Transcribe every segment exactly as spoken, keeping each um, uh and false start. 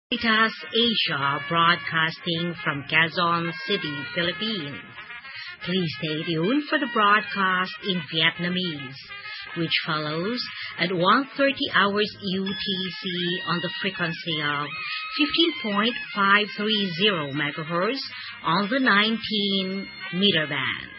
Veritas Asia, broadcasting from Quezon City, Philippines. Please stay tuned for the broadcast in Vietnamese, which follows at one thirty hours U T C on the frequency of fifteen point five three zero megahertz on the nineteen meter band.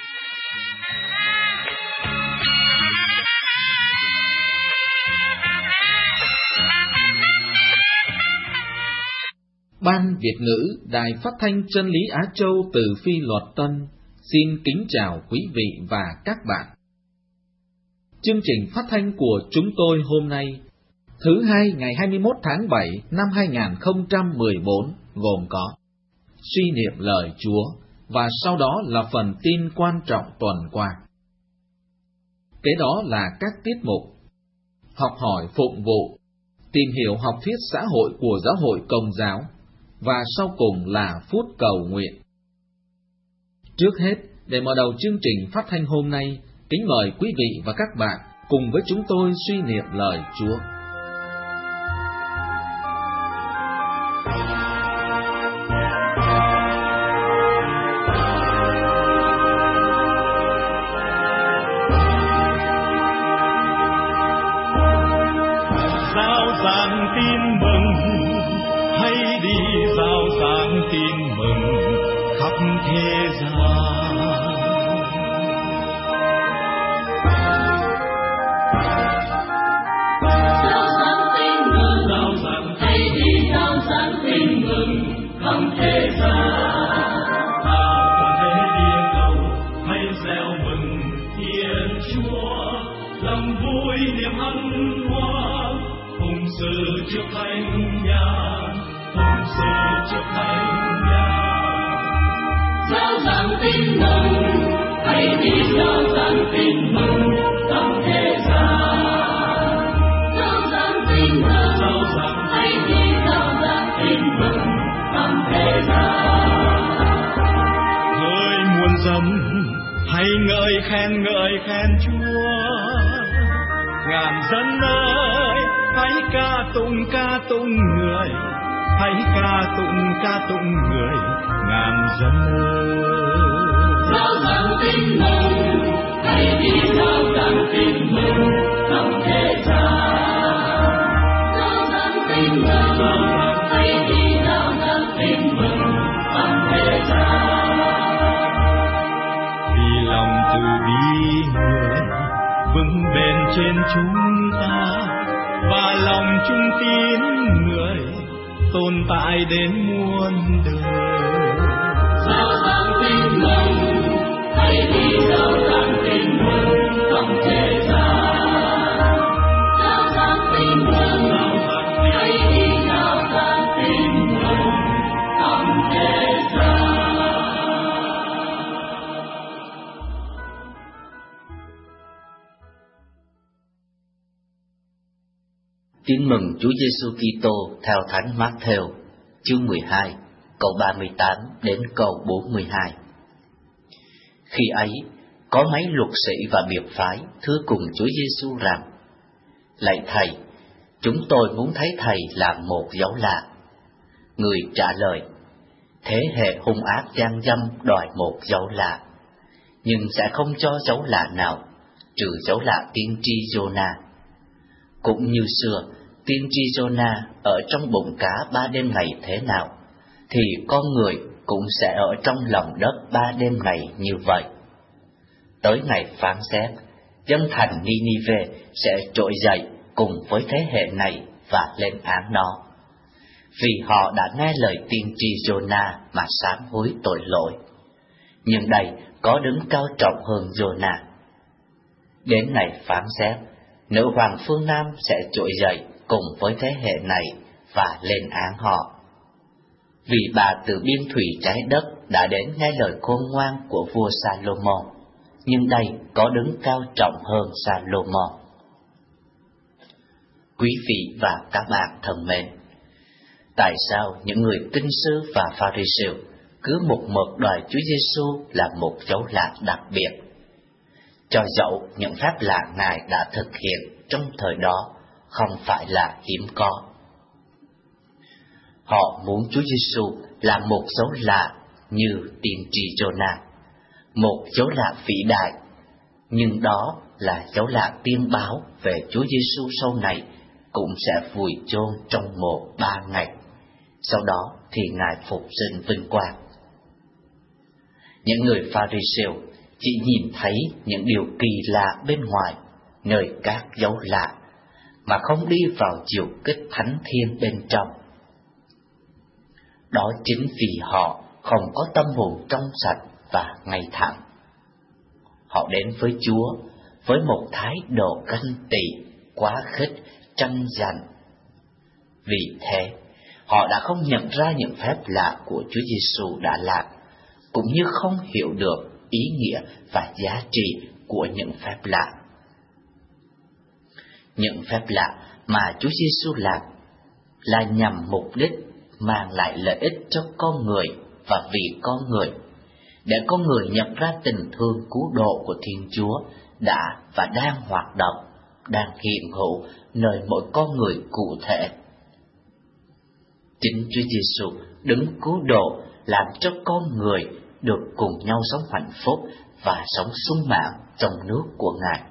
Ban Việt ngữ Đài Phát thanh Chân lý Á Châu từ Phi Luật Tân xin kính chào quý vị và các bạn. Chương trình phát thanh của chúng tôi hôm nay, thứ hai ngày hai mươi mốt tháng bảy năm hai nghìn không trăm mười bốn, gồm có suy niệm lời Chúa và sau đó là phần tin quan trọng tuần qua. Kế đó là các tiết mục học hỏi phụng vụ, tìm hiểu học thuyết xã hội của Giáo hội Công giáo, và sau cùng là phút cầu nguyện. Trước hết, để mở đầu chương trình phát thanh hôm nay, kính mời quý vị và các bạn cùng với chúng tôi suy niệm lời Chúa. Rao giảng tin mừng, hãy đi rao giảng tin mừng khắp thế gian. Rao giảng tin mừng, rao giảng, hãy đi rao giảng tin mừng khắp thế gian. Nào toàn thế địa cầu, hãy reo mừng Thiên Chúa, lòng vui niềm hân hoan, cùng sự trước thánh nhà. Cùng sự trước thánh nhà. Rao giảng tin mừng, hãy đi rao giảng tin mừng khắp thế gian. Rao giảng tin mừng, rao giảng, hãy đi rao giảng tin mừng khắp thế gian. Người muôn dân, hãy ngợi khen ngợi khen Chúa. Ngàn dân ơi, hãy ca tụng ca tụng người. Hãy ca tụng ca tụng người ngàn dân ơi. Rao giảng tin mừng, hãy đi rao giảng tin mừng khắp thế gian. Rao giảng tin mừng, rao giảng, hãy đi rao giảng tin mừng khắp thế gian. Vì lòng từ bi người vững bền trên chúng ta, và lòng trung tín người tồn tại đến muôn đời. Rao giảng tin mừng, hãy đi rao giảng tin mừng khắp thế gian. Rao giảng tin mừng, rao giảng, hãy đi rao giảng tin mừng khắp thế gian. Tin mừng Chúa Giêsu Kitô theo Thánh Mát-thêu, chương mười hai, câu ba mươi tám đến câu bốn mươi hai. Khi ấy, có mấy luật sĩ và biệt phái thưa cùng Chúa Giêsu rằng: Lạy Thầy, chúng tôi muốn thấy Thầy làm một dấu lạ. Người trả lời: Thế hệ hung ác gian dâm đòi một dấu lạ, nhưng sẽ không cho dấu lạ nào, trừ dấu lạ tiên tri Giô-na. Cũng như xưa, tiên tri Giô-na ở trong bụng cá ba đêm ngày thế nào, thì con người cũng sẽ ở trong lòng đất ba đêm ngày như vậy. Tới ngày phán xét, dân thành Ni-ni-vê sẽ trỗi dậy cùng với thế hệ này và lên án nó, vì họ đã nghe lời tiên tri Giô-na mà sám hối tội lỗi. Nhưng đây có đứng cao trọng hơn Giô-na. Đến ngày phán xét, nữ hoàng phương Nam sẽ trỗi dậy cùng với thế hệ này và lên án họ. Vì bà từ biên thủy trái đất đã đến nghe lời khôn ngoan của vua Sa-lô-môn, nhưng đây có đứng cao trọng hơn Sa-lô-môn. Quý vị và các bạn thân mến, tại sao những người kinh sư và Pha-ri-siêu cứ một mực đòi Chúa Giêsu là một dấu lạ đặc biệt, cho dẫu những phép lạ Ngài đã thực hiện trong thời đó không phải là hiếm có? Họ muốn Chúa Giêsu làm một dấu lạ như tiên tri Giô-na, một dấu lạ vĩ đại, nhưng đó là dấu lạ tiên báo về Chúa Giêsu sau này cũng sẽ vùi chôn trong mộ ba ngày. Sau đó thì Ngài phục sinh vinh quang. Những người Pha-ri-siêu chỉ nhìn thấy những điều kỳ lạ bên ngoài, nơi các dấu lạ, mà không đi vào chiều kích thánh thiên bên trong. Đó chính vì họ không có tâm hồn trong sạch và ngay thẳng. Họ đến với Chúa với một thái độ ganh tị, quá khích, tranh giành. Vì thế, họ đã không nhận ra những phép lạ của Chúa Giêsu đã làm, cũng như không hiểu được ý nghĩa và giá trị của những phép lạ. Những phép lạ mà Chúa Giêsu làm là nhằm mục đích mang lại lợi ích cho con người và vì con người, để con người nhận ra tình thương cứu độ của Thiên Chúa đã và đang hoạt động, đang hiện hữu nơi mỗi con người cụ thể. Chính Chúa Giêsu đứng cứu độ làm cho con người được cùng nhau sống hạnh phúc và sống sung mãn trong nước của Ngài.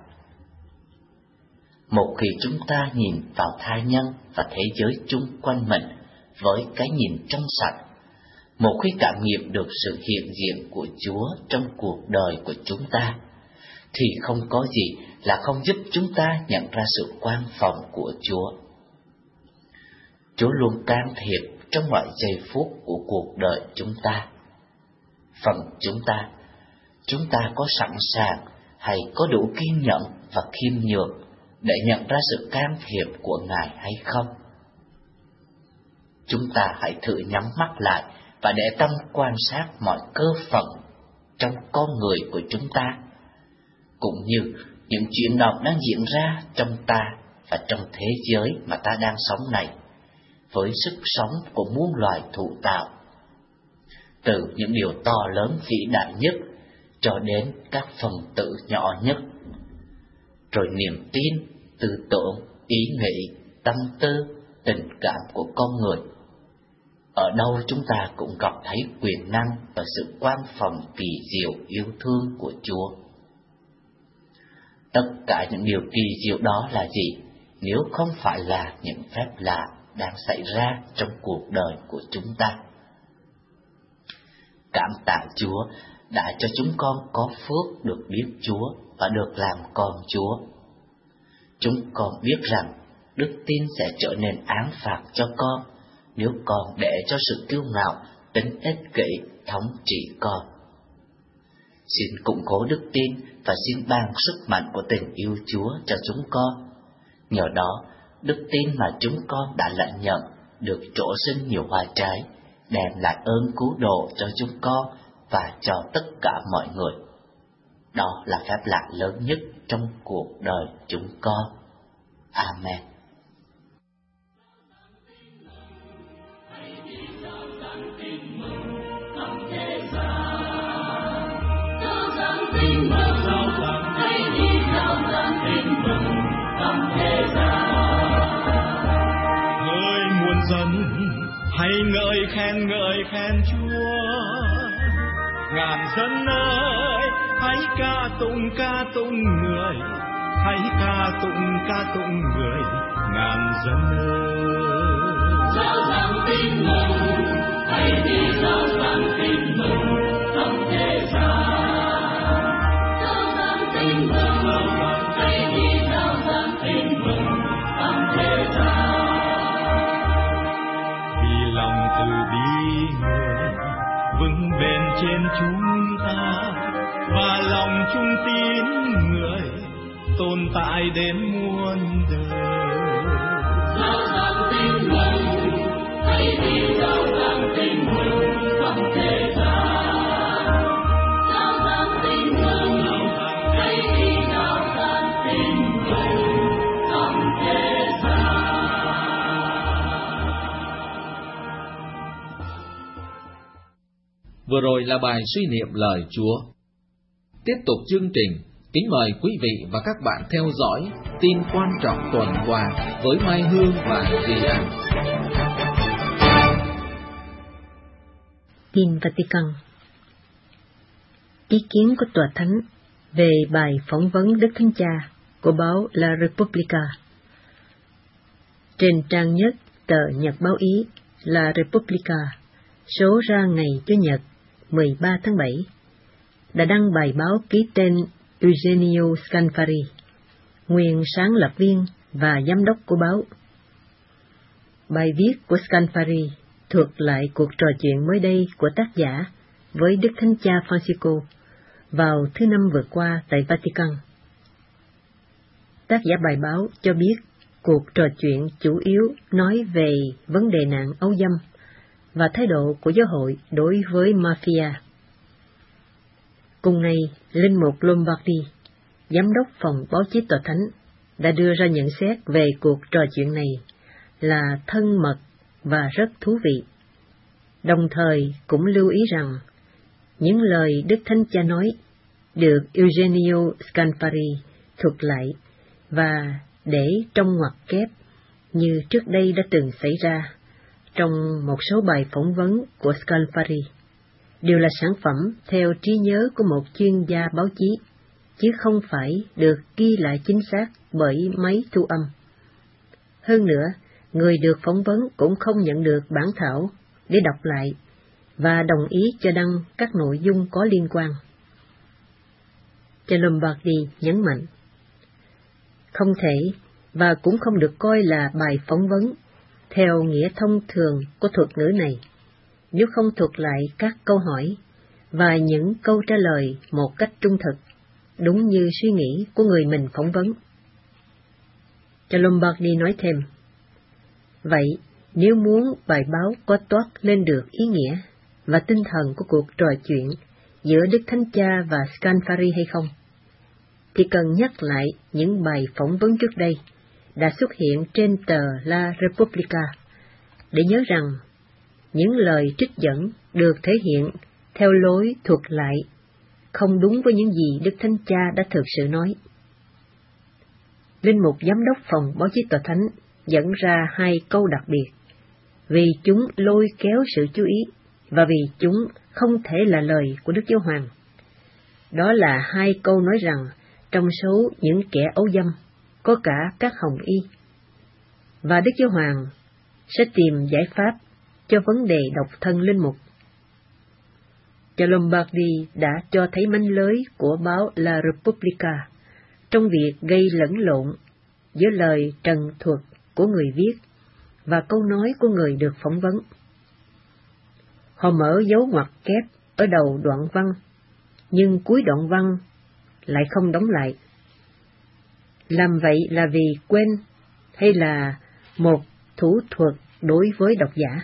Một khi chúng ta nhìn vào tha nhân và thế giới chung quanh mình với cái nhìn trong sạch, một khi cảm nghiệm được sự hiện diện của Chúa trong cuộc đời của chúng ta, thì không có gì là không giúp chúng ta nhận ra sự quan phòng của Chúa. Chúa luôn can thiệp trong mọi giây phút của cuộc đời chúng ta. Phần chúng ta, chúng ta có sẵn sàng hay có đủ kiên nhẫn và khiêm nhường để nhận ra sự can thiệp của Ngài hay không? Chúng ta hãy thử nhắm mắt lại và để tâm quan sát mọi cơ phận trong con người của chúng ta, cũng như những chuyển động đang diễn ra trong ta và trong thế giới mà ta đang sống này, với sức sống của muôn loài thụ tạo, từ những điều to lớn vĩ đại nhất cho đến các phần tử nhỏ nhất. Rồi niềm tin, tư tưởng, ý nghĩ, tâm tư, tình cảm của con người, ở đâu chúng ta cũng gặp thấy quyền năng và sự quan phòng kỳ diệu yêu thương của Chúa. Tất cả những điều kỳ diệu đó là gì nếu không phải là những phép lạ đang xảy ra trong cuộc đời của chúng ta? Cảm tạ Chúa đã cho chúng con có phước được biết Chúa và được làm con Chúa. Chúng con biết rằng đức tin sẽ trở nên án phạt cho con nếu con để cho sự kiêu ngạo, tính ích kỷ thống trị con. Xin củng cố đức tin và xin ban sức mạnh của tình yêu Chúa cho chúng con. Nhờ đó, đức tin mà chúng con đã lãnh nhận được trổ sinh nhiều hoa trái, đem lại ơn cứu độ cho chúng con và cho tất cả mọi người. Đó là phép lạ lớn nhất trong cuộc đời chúng con. Amen. Hỡi muôn dân, hãy ngợi khen ngợi khen Chúa. Ngàn dân ơi, hãy ca tụng ca tụng người, hãy ca tụng ca tụng người. Ngàn dân ơi, rao giảng tin mừng, hãy đi rao giảng tin mừng khắp thế gian. Rao giảng tin mừng, hãy đi rao giảng tin mừng khắp thế gian. Vì lòng từ bi người vững bền trên chúng ta, và lòng trung tín người tồn tại đến muôn đời. Rao giảng tin mừng, hãy đi rao giảng tin mừng khắp thế gian. Rao giảng tin mừng, hãy đi rao giảng tin mừng khắp thế gian. Vừa rồi là bài suy niệm lời Chúa. Tiếp tục chương trình, kính mời quý vị và các bạn theo dõi tin quan trọng tuần qua với Mai Hương và Duy Anh. Tin Vatican. Ý kiến của Tòa Thánh về bài phỏng vấn Đức Thánh Cha của báo La Repubblica. Trên trang nhất tờ nhật báo Ý La Repubblica, số ra ngày Chủ nhật mười ba tháng bảy, đã đăng bài báo ký tên Eugenio Scalfari, nguyên sáng lập viên và giám đốc của báo. Bài viết của Scalfari thuật lại cuộc trò chuyện mới đây của tác giả với Đức Thánh Cha Francisco vào thứ Năm vừa qua tại Vatican. Tác giả bài báo cho biết cuộc trò chuyện chủ yếu nói về vấn đề nạn ấu dâm và thái độ của giáo hội đối với mafia. Cùng ngày, Linh mục Lombardi, giám đốc phòng báo chí Tòa Thánh, đã đưa ra nhận xét về cuộc trò chuyện này là thân mật và rất thú vị. Đồng thời cũng lưu ý rằng những lời Đức Thánh Cha nói được Eugenio Scalfari thuật lại và để trong ngoặc kép như trước đây đã từng xảy ra trong một số bài phỏng vấn của Scalfari, đều là sản phẩm theo trí nhớ của một chuyên gia báo chí, chứ không phải được ghi lại chính xác bởi máy thu âm. Hơn nữa, người được phỏng vấn cũng không nhận được bản thảo để đọc lại và đồng ý cho đăng các nội dung có liên quan. Cha Lombardi nhấn mạnh, không thể và cũng không được coi là bài phỏng vấn theo nghĩa thông thường của thuật ngữ này, nếu không thuật lại các câu hỏi và những câu trả lời một cách trung thực, đúng như suy nghĩ của người mình phỏng vấn. Cha Lombardi nói thêm, vậy nếu muốn bài báo có toát lên được ý nghĩa và tinh thần của cuộc trò chuyện giữa Đức Thánh Cha và Scalfari hay không, thì cần nhắc lại những bài phỏng vấn trước đây đã xuất hiện trên tờ La Repubblica, để nhớ rằng những lời trích dẫn được thể hiện theo lối thuật lại không đúng với những gì Đức Thánh Cha đã thực sự nói. Linh mục giám đốc phòng báo chí Tòa Thánh dẫn ra hai câu đặc biệt, vì chúng lôi kéo sự chú ý và vì chúng không thể là lời của Đức Giáo Hoàng. Đó là hai câu nói rằng trong số những kẻ ấu dâm có cả các hồng y, và Đức Giáo Hoàng sẽ tìm giải pháp cho vấn đề độc thân linh mục. Cha Lombardi đã cho thấy manh lưới của báo La Repubblica trong việc gây lẫn lộn giữa lời trần thuật của người viết và câu nói của người được phỏng vấn. Họ mở dấu ngoặc kép ở đầu đoạn văn, nhưng cuối đoạn văn lại không đóng lại. Làm vậy là vì quên hay là một thủ thuật đối với độc giả?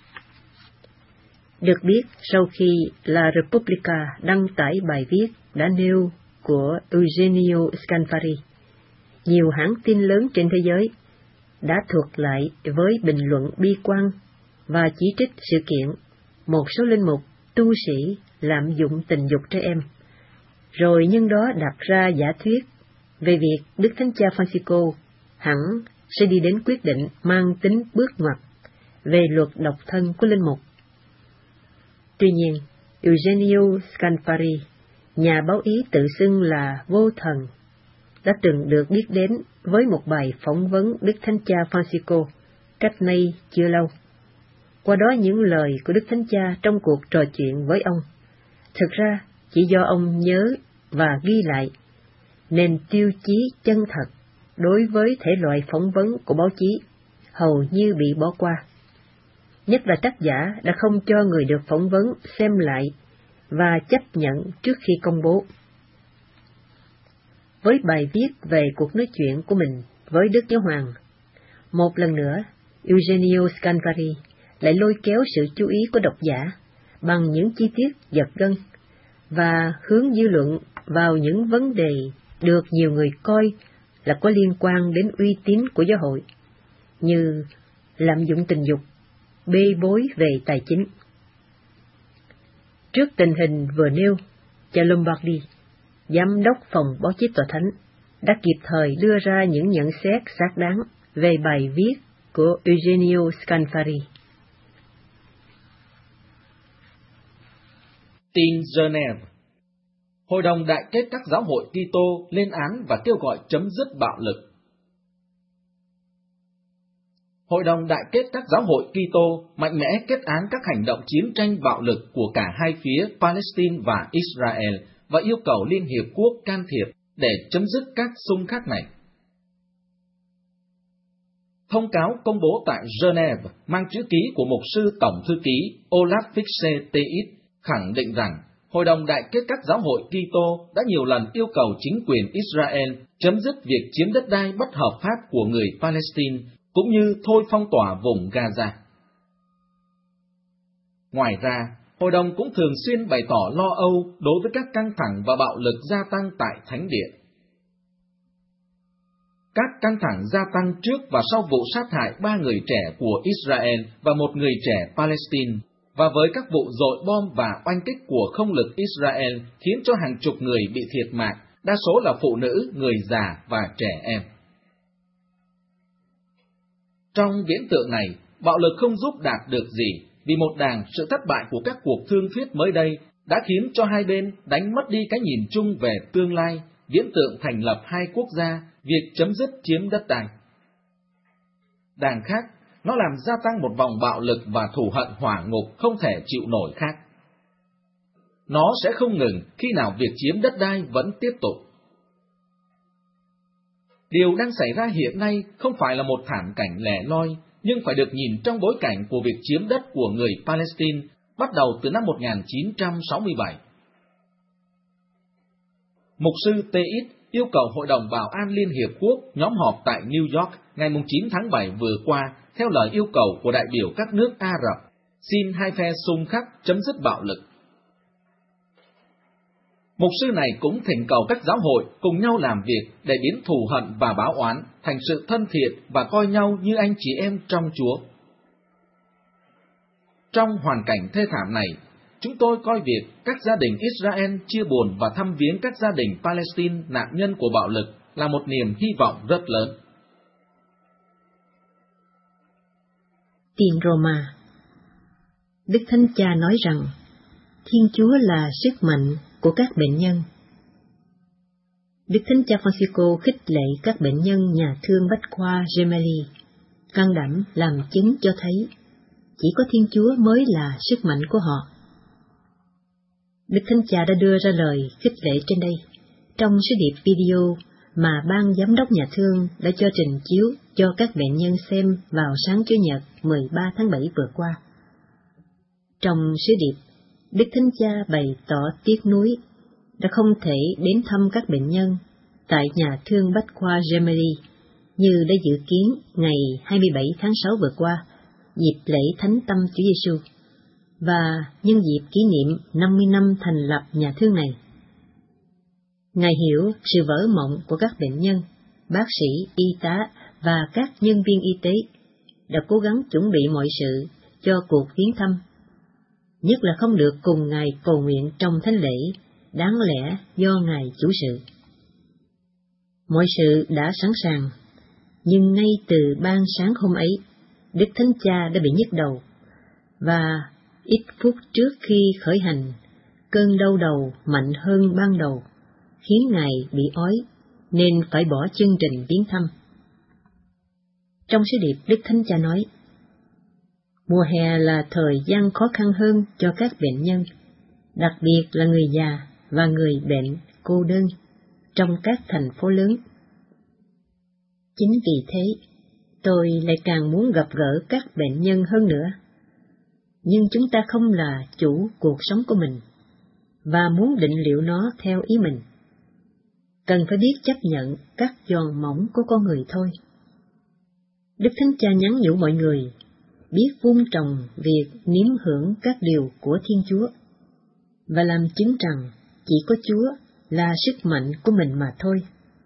Được biết, sau khi La Repubblica đăng tải bài viết đã nêu của Eugenio Scalfari, nhiều hãng tin lớn trên thế giới đã thuật lại với bình luận bi quan và chỉ trích sự kiện một số linh mục tu sĩ lạm dụng tình dục trẻ em, rồi nhân đó đặt ra giả thuyết về việc Đức Thánh Cha Francisco hẳn sẽ đi đến quyết định mang tính bước ngoặt về luật độc thân của linh mục. Tuy nhiên, Eugenio Scalfari, nhà báo Ý tự xưng là vô thần, đã từng được biết đến với một bài phỏng vấn Đức Thánh Cha Francisco cách nay chưa lâu. Qua đó những lời của Đức Thánh Cha trong cuộc trò chuyện với ông, thực ra chỉ do ông nhớ và ghi lại, nên tiêu chí chân thật đối với thể loại phỏng vấn của báo chí hầu như bị bỏ qua. Nhất là tác giả đã không cho người được phỏng vấn xem lại và chấp nhận trước khi công bố. Với bài viết về cuộc nói chuyện của mình với Đức Giáo Hoàng, một lần nữa, Eugenio Scalfari lại lôi kéo sự chú ý của độc giả bằng những chi tiết giật gân và hướng dư luận vào những vấn đề được nhiều người coi là có liên quan đến uy tín của giáo hội, như lạm dụng tình dục, bê bối về tài chính. Trước tình hình vừa nêu, cha Lombardi, giám đốc phòng báo chí Tòa Thánh, đã kịp thời đưa ra những nhận xét xác đáng về bài viết của Eugenio Scalfari. Palestine Geneva. Hội đồng đại kết các giáo hội Kitô lên án và kêu gọi chấm dứt bạo lực. Hội đồng đại kết các giáo hội Kitô mạnh mẽ kết án các hành động chiến tranh bạo lực của cả hai phía Palestine và Israel và yêu cầu Liên Hiệp Quốc can thiệp để chấm dứt các xung khắc này. Thông cáo công bố tại Geneva mang chữ ký của mục sư Tổng thư ký Olaf Fichte T X khẳng định rằng Hội đồng đại kết các giáo hội Kitô đã nhiều lần yêu cầu chính quyền Israel chấm dứt việc chiếm đất đai bất hợp pháp của người Palestine, cũng như thôi phong tỏa vùng Gaza. Ngoài ra, Hội đồng cũng thường xuyên bày tỏ lo âu đối với các căng thẳng và bạo lực gia tăng tại Thánh Điện. Các căng thẳng gia tăng trước và sau vụ sát hại ba người trẻ của Israel và một người trẻ Palestine, và với các vụ dội bom và oanh kích của không lực Israel khiến cho hàng chục người bị thiệt mạng, đa số là phụ nữ, người già và trẻ em. Trong viễn tượng này, bạo lực không giúp đạt được gì, vì một đàng sự thất bại của các cuộc thương thuyết mới đây đã khiến cho hai bên đánh mất đi cái nhìn chung về tương lai, viễn tượng thành lập hai quốc gia, việc chấm dứt chiếm đất đai. Đàng khác, nó làm gia tăng một vòng bạo lực và thù hận hỏa ngục không thể chịu nổi khác. Nó sẽ không ngừng khi nào việc chiếm đất đai vẫn tiếp tục. Điều đang xảy ra hiện nay không phải là một thảm cảnh lẻ loi, nhưng phải được nhìn trong bối cảnh của việc chiếm đất của người Palestine bắt đầu từ năm một nghìn chín trăm sáu mươi bảy. Mục sư T X yêu cầu Hội đồng Bảo an Liên Hiệp Quốc nhóm họp tại New York ngày chín tháng bảy vừa qua theo lời yêu cầu của đại biểu các nước Ả Rập, xin hai phe xung khắc chấm dứt bạo lực. Mục sư này cũng thỉnh cầu các giáo hội cùng nhau làm việc để biến thù hận và báo oán thành sự thân thiện và coi nhau như anh chị em trong Chúa. Trong hoàn cảnh thê thảm này, chúng tôi coi việc các gia đình Israel chia buồn và thăm viếng các gia đình Palestine nạn nhân của bạo lực là một niềm hy vọng rất lớn. Tiền Roma. Đức Thánh Cha nói rằng Thiên Chúa là sức mạnh của các bệnh nhân. Đức Thánh Cha Francisco khích lệ các bệnh nhân nhà thương bách khoa Gemelli, can đảm làm chứng cho thấy chỉ có Thiên Chúa mới là sức mạnh của họ. Đức Thánh Cha đã đưa ra lời khích lệ trên đây trong sứ điệp video mà ban giám đốc nhà thương đã cho trình chiếu cho các bệnh nhân xem vào sáng Chủ nhật mười ba tháng bảy vừa qua. Trong sứ điệp, Đức Thánh Cha bày tỏ tiếc nuối đã không thể đến thăm các bệnh nhân tại nhà thương bách khoa Gemelli như đã dự kiến ngày hai mươi bảy tháng sáu vừa qua, dịp lễ Thánh Tâm Chúa Giêsu, và nhân dịp kỷ niệm năm mươi năm thành lập nhà thương này. Ngài hiểu sự vỡ mộng của các bệnh nhân, bác sĩ, y tá và các nhân viên y tế đã cố gắng chuẩn bị mọi sự cho cuộc viếng thăm, nhất là không được cùng Ngài cầu nguyện trong thánh lễ, đáng lẽ do Ngài chủ sự. Mọi sự đã sẵn sàng, nhưng ngay từ ban sáng hôm ấy, Đức Thánh Cha đã bị nhức đầu, và ít phút trước khi khởi hành, cơn đau đầu mạnh hơn ban đầu, khiến Ngài bị ói, nên phải bỏ chương trình viếng thăm. Trong sứ điệp, Đức Thánh Cha nói, mùa hè là thời gian khó khăn hơn cho các bệnh nhân, đặc biệt là người già và người bệnh cô đơn trong các thành phố lớn. Chính vì thế, tôi lại càng muốn gặp gỡ các bệnh nhân hơn nữa. Nhưng chúng ta không là chủ cuộc sống của mình, và muốn định liệu nó theo ý mình. Cần phải biết chấp nhận các giòn mỏng của con người thôi. Đức Thánh Cha nhắn nhủ mọi người, biết vun trồng việc nếm hưởng các điều của Thiên Chúa, và làm chứng rằng chỉ có Chúa là sức mạnh của mình mà thôi.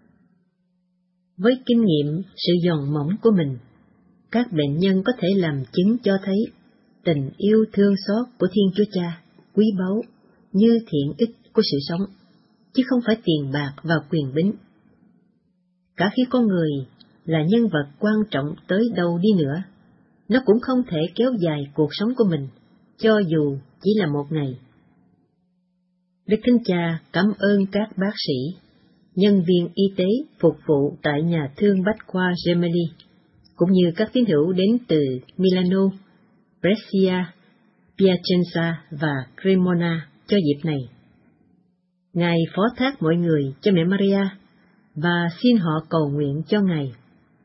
Với kinh nghiệm sự giòn mỏng của mình, các bệnh nhân có thể làm chứng cho thấy tình yêu thương xót của Thiên Chúa Cha quý báu như thiện ích của sự sống, chứ không phải tiền bạc và quyền bính. Cả khi con người là nhân vật quan trọng tới đâu đi nữa, nó cũng không thể kéo dài cuộc sống của mình, cho dù chỉ là một ngày. Đức Thánh Cha cảm ơn các bác sĩ, nhân viên y tế phục vụ tại nhà thương bách khoa Gemelli, cũng như các tín hữu đến từ Milano, Brescia, Piacenza và Cremona cho dịp này. Ngài phó thác mọi người cho mẹ Maria và xin họ cầu nguyện cho Ngài.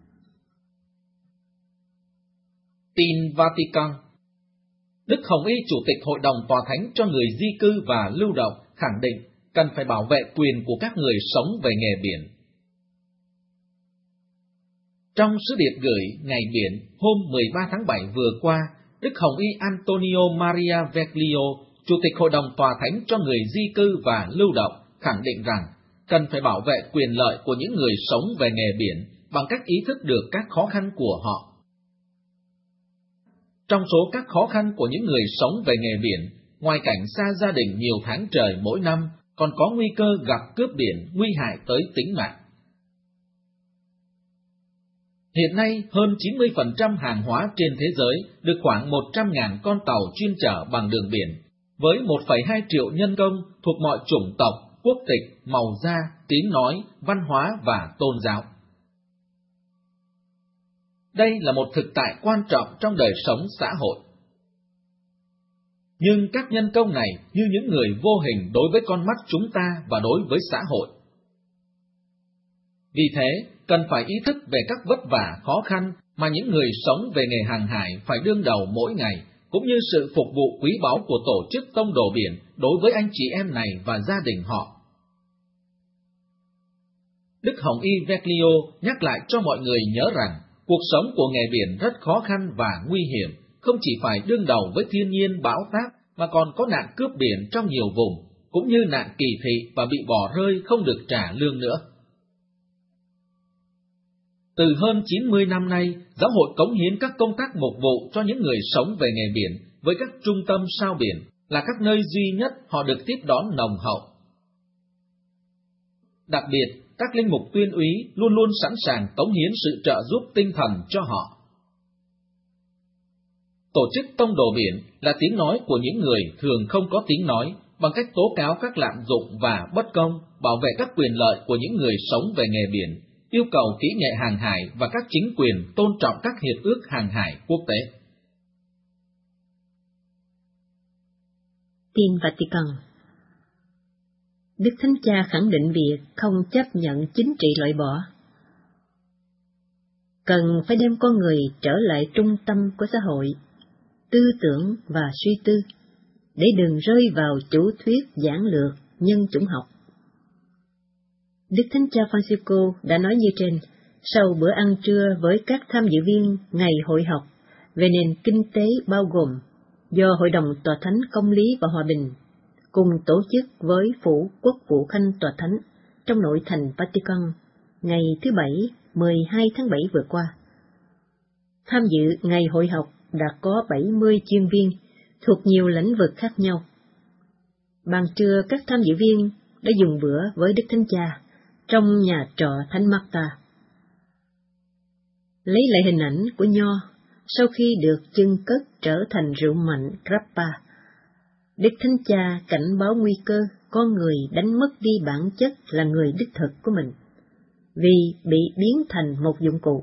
Tin Vatican. Đức Hồng Y, Chủ tịch Hội đồng Tòa Thánh cho người di cư và lưu động, khẳng định cần phải bảo vệ quyền của các người sống về nghề biển. Trong sứ điệp gửi Ngày Biển hôm mười ba tháng bảy vừa qua, Đức Hồng Y Antonio Maria Veglio, Chủ tịch Hội đồng Tòa Thánh cho người di cư và lưu động, khẳng định rằng cần phải bảo vệ quyền lợi của những người sống về nghề biển bằng cách ý thức được các khó khăn của họ. Trong số các khó khăn của những người sống về nghề biển, ngoài cảnh xa gia đình nhiều tháng trời mỗi năm, còn có nguy cơ gặp cướp biển nguy hại tới tính mạng. Hiện nay, hơn chín mươi phần trăm hàng hóa trên thế giới được khoảng một trăm nghìn con tàu chuyên chở bằng đường biển, với một phẩy hai triệu nhân công thuộc mọi chủng tộc, quốc tịch, màu da, tiếng nói, văn hóa và tôn giáo. Đây là một thực tại quan trọng trong đời sống xã hội. Nhưng các nhân công này như những người vô hình đối với con mắt chúng ta và đối với xã hội. Vì thế, cần phải ý thức về các vất vả khó khăn mà những người sống về nghề hàng hải phải đương đầu mỗi ngày, cũng như sự phục vụ quý báu của tổ chức tông đồ biển đối với anh chị em này và gia đình họ. Đức Hồng Y Veglio nhắc lại cho mọi người nhớ rằng, cuộc sống của nghề biển rất khó khăn và nguy hiểm, không chỉ phải đương đầu với thiên nhiên bão táp, mà còn có nạn cướp biển trong nhiều vùng, cũng như nạn kỳ thị và bị bỏ rơi không được trả lương nữa. Từ hơn chín mươi năm nay, Giáo hội cống hiến các công tác mục vụ cho những người sống về nghề biển với các trung tâm sao biển, là các nơi duy nhất họ được tiếp đón nồng hậu. Đặc biệt, các linh mục tuyên úy luôn luôn sẵn sàng cống hiến sự trợ giúp tinh thần cho họ. Tổ chức tông đồ biển là tiếng nói của những người thường không có tiếng nói, bằng cách tố cáo các lạm dụng và bất công, bảo vệ các quyền lợi của những người sống về nghề biển, yêu cầu kỹ nghệ hàng hải và các chính quyền tôn trọng các hiệp ước hàng hải quốc tế. Tin Vatican. Đức Thánh Cha khẳng định việc không chấp nhận chính trị loại bỏ. Cần phải đem con người trở lại trung tâm của xã hội, tư tưởng và suy tư, để đừng rơi vào chủ thuyết giản lược nhân chủng học. Đức Thánh Cha Francisco đã nói như trên, sau bữa ăn trưa với các tham dự viên ngày hội học về nền kinh tế bao gồm do Hội đồng Tòa Thánh Công lý và Hòa bình cùng tổ chức với Phủ Quốc vụ Khanh Tòa Thánh trong nội thành Vatican ngày thứ Bảy, mười hai tháng bảy vừa qua. Tham dự ngày hội học đã có bảy mươi chuyên viên thuộc nhiều lĩnh vực khác nhau. Ban trưa, các tham dự viên đã dùng bữa với Đức Thánh Cha trong nhà trọ Thánh Marta. Lấy lại hình ảnh của nho sau khi được chưng cất trở thành rượu mạnh grappa, Đức Thánh Cha cảnh báo nguy cơ con người đánh mất đi bản chất là người đích thực của mình, vì bị biến thành một dụng cụ.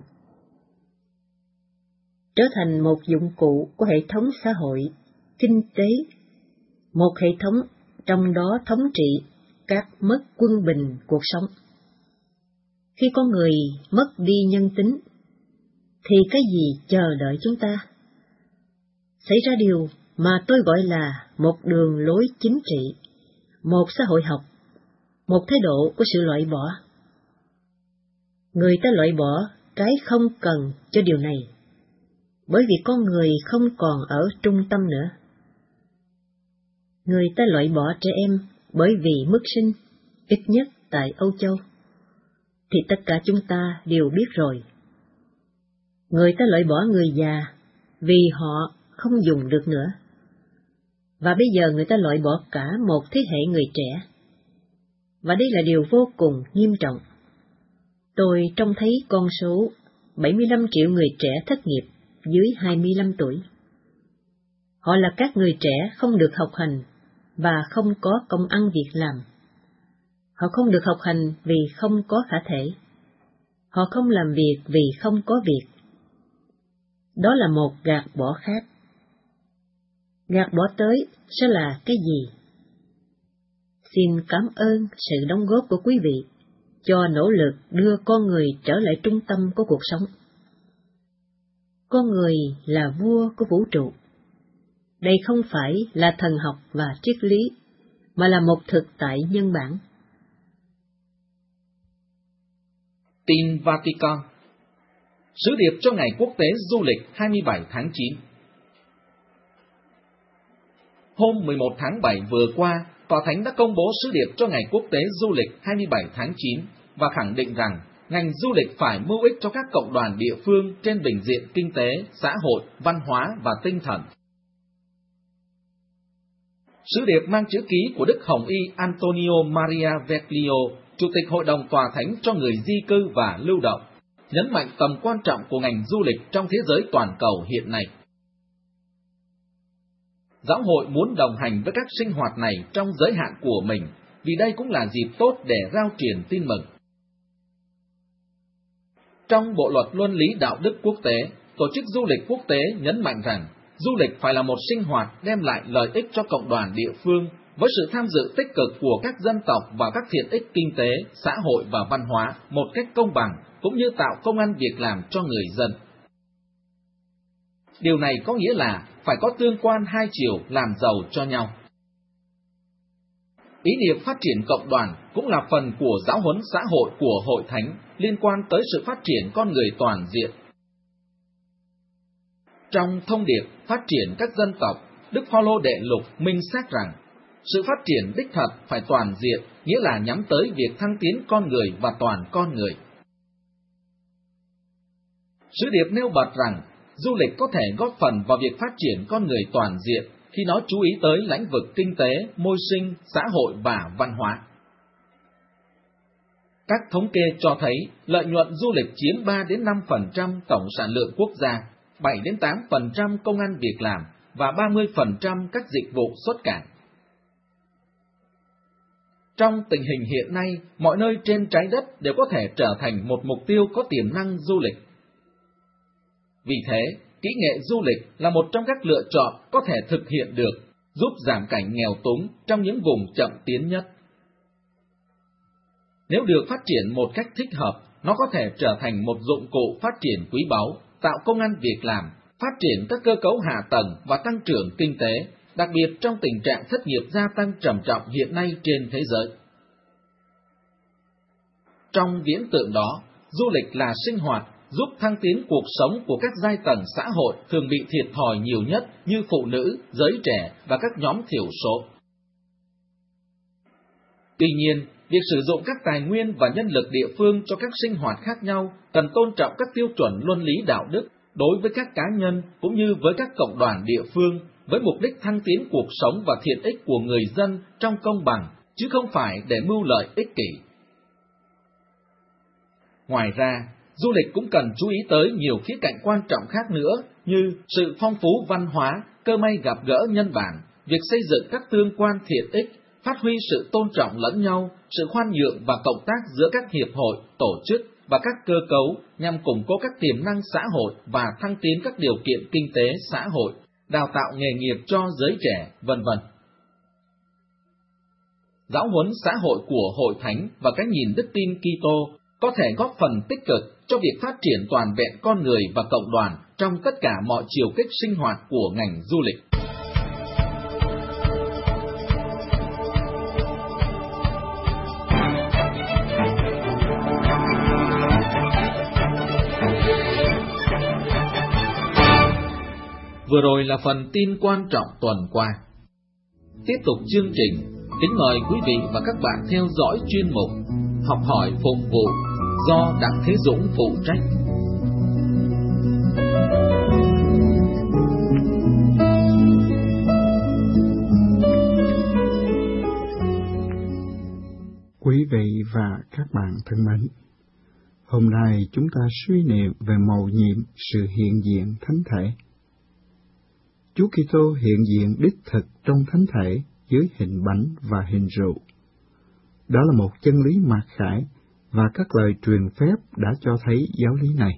Trở thành một dụng cụ của hệ thống xã hội, kinh tế, một hệ thống trong đó thống trị các mất quân bình cuộc sống. Khi con người mất đi nhân tính, thì cái gì chờ đợi chúng ta? Xảy ra điều mà tôi gọi là một đường lối chính trị, một xã hội học, một thái độ của sự loại bỏ. Người ta loại bỏ cái không cần cho điều này, bởi vì con người không còn ở trung tâm nữa. Người ta loại bỏ trẻ em bởi vì mức sinh, ít nhất tại Âu Châu, thì tất cả chúng ta đều biết rồi. Người ta loại bỏ người già vì họ không dùng được nữa. Và bây giờ người ta loại bỏ cả một thế hệ người trẻ. Và đây là điều vô cùng nghiêm trọng. Tôi trông thấy con số bảy mươi lăm triệu người trẻ thất nghiệp dưới hai mươi lăm tuổi. Họ là các người trẻ không được học hành, và không có công ăn việc làm. Họ không được học hành vì không có khả thể. Họ không làm việc vì không có việc. Đó là một gạt bỏ khác. Gạt bỏ tới sẽ là cái gì? Xin cảm ơn sự đóng góp của quý vị cho nỗ lực đưa con người trở lại trung tâm của cuộc sống. Con người là vua của vũ trụ. Đây không phải là thần học và triết lý, mà là một thực tại nhân bản. Tin Vatican. Sứ điệp cho Ngày Quốc tế Du lịch hai mươi bảy tháng chín. Hôm mười một tháng bảy vừa qua, Tòa Thánh đã công bố sứ điệp cho Ngày Quốc tế Du lịch hai mươi bảy tháng chín và khẳng định rằng ngành du lịch phải mưu ích cho các cộng đoàn địa phương trên bình diện kinh tế, xã hội, văn hóa và tinh thần. Sứ điệp mang chữ ký của Đức Hồng Y Antonio Maria Veglio, Chủ tịch Hội đồng Tòa Thánh cho người di cư và lưu động, nhấn mạnh tầm quan trọng của ngành du lịch trong thế giới toàn cầu hiện nay. Giáo hội muốn đồng hành với các sinh hoạt này trong giới hạn của mình, vì đây cũng là dịp tốt để rao truyền tin mừng. Trong Bộ luật Luân lý Đạo đức Quốc tế, Tổ chức Du lịch Quốc tế nhấn mạnh rằng du lịch phải là một sinh hoạt đem lại lợi ích cho cộng đoàn địa phương với sự tham dự tích cực của các dân tộc và các tiện ích kinh tế, xã hội và văn hóa một cách công bằng, cũng như tạo công ăn việc làm cho người dân. Điều này có nghĩa là phải có tương quan hai chiều làm giàu cho nhau. Ý niệm phát triển cộng đoàn cũng là phần của giáo huấn xã hội của Hội Thánh liên quan tới sự phát triển con người toàn diện. Trong thông điệp phát triển các dân tộc, Đức Phaolô Đệ Lục minh xác rằng sự phát triển đích thật phải toàn diện, nghĩa là nhắm tới việc thăng tiến con người và toàn con người. Sứ điệp nêu bật rằng du lịch có thể góp phần vào việc phát triển con người toàn diện khi nó chú ý tới lĩnh vực kinh tế, môi sinh, xã hội và văn hóa. Các thống kê cho thấy lợi nhuận du lịch chiếm ba đến năm phần trăm tổng sản lượng quốc gia, bảy đến tám phần trăm công ăn việc làm và ba mươi phần trăm các dịch vụ xuất cảng. Trong tình hình hiện nay, mọi nơi trên trái đất đều có thể trở thành một mục tiêu có tiềm năng du lịch. Vì thế, kỹ nghệ du lịch là một trong các lựa chọn có thể thực hiện được, giúp giảm cảnh nghèo túng trong những vùng chậm tiến nhất. Nếu được phát triển một cách thích hợp, nó có thể trở thành một dụng cụ phát triển quý báu, tạo công ăn việc làm, phát triển các cơ cấu hạ tầng và tăng trưởng kinh tế, đặc biệt trong tình trạng thất nghiệp gia tăng trầm trọng hiện nay trên thế giới. Trong viễn tượng đó, du lịch là sinh hoạt, giúp thăng tiến cuộc sống của các giai tầng xã hội thường bị thiệt thòi nhiều nhất như phụ nữ, giới trẻ và các nhóm thiểu số. Tuy nhiên, việc sử dụng các tài nguyên và nhân lực địa phương cho các sinh hoạt khác nhau cần tôn trọng các tiêu chuẩn luân lý đạo đức đối với các cá nhân cũng như với các cộng đoàn địa phương, với mục đích thăng tiến cuộc sống và thiện ích của người dân trong công bằng, chứ không phải để mưu lợi ích kỷ. Ngoài ra, du lịch cũng cần chú ý tới nhiều khía cạnh quan trọng khác nữa như sự phong phú văn hóa, cơ may gặp gỡ nhân bản, việc xây dựng các tương quan thiện ích, phát huy sự tôn trọng lẫn nhau, sự khoan nhượng và cộng tác giữa các hiệp hội, tổ chức và các cơ cấu nhằm củng cố các tiềm năng xã hội và thăng tiến các điều kiện kinh tế xã hội, đào tạo nghề nghiệp cho giới trẻ, vân vân. Giáo huấn xã hội của Hội Thánh và cái nhìn đức tin Kitô có thể góp phần tích cực cho việc phát triển toàn vẹn con người và cộng đoàn trong tất cả mọi chiều kích sinh hoạt của ngành du lịch. Vừa rồi là phần tin quan trọng tuần qua. Tiếp tục chương trình, kính mời quý vị và các bạn theo dõi chuyên mục Học hỏi phục vụ do Đặng Thế Dũng phụ trách. Quý vị và các bạn thân mến, hôm nay chúng ta suy niệm về mầu nhiệm sự hiện diện thánh thể. Chúa Kitô hiện diện đích thực trong thánh thể dưới hình bánh và hình rượu. Đó là một chân lý mặc khải, và các lời truyền phép đã cho thấy giáo lý này.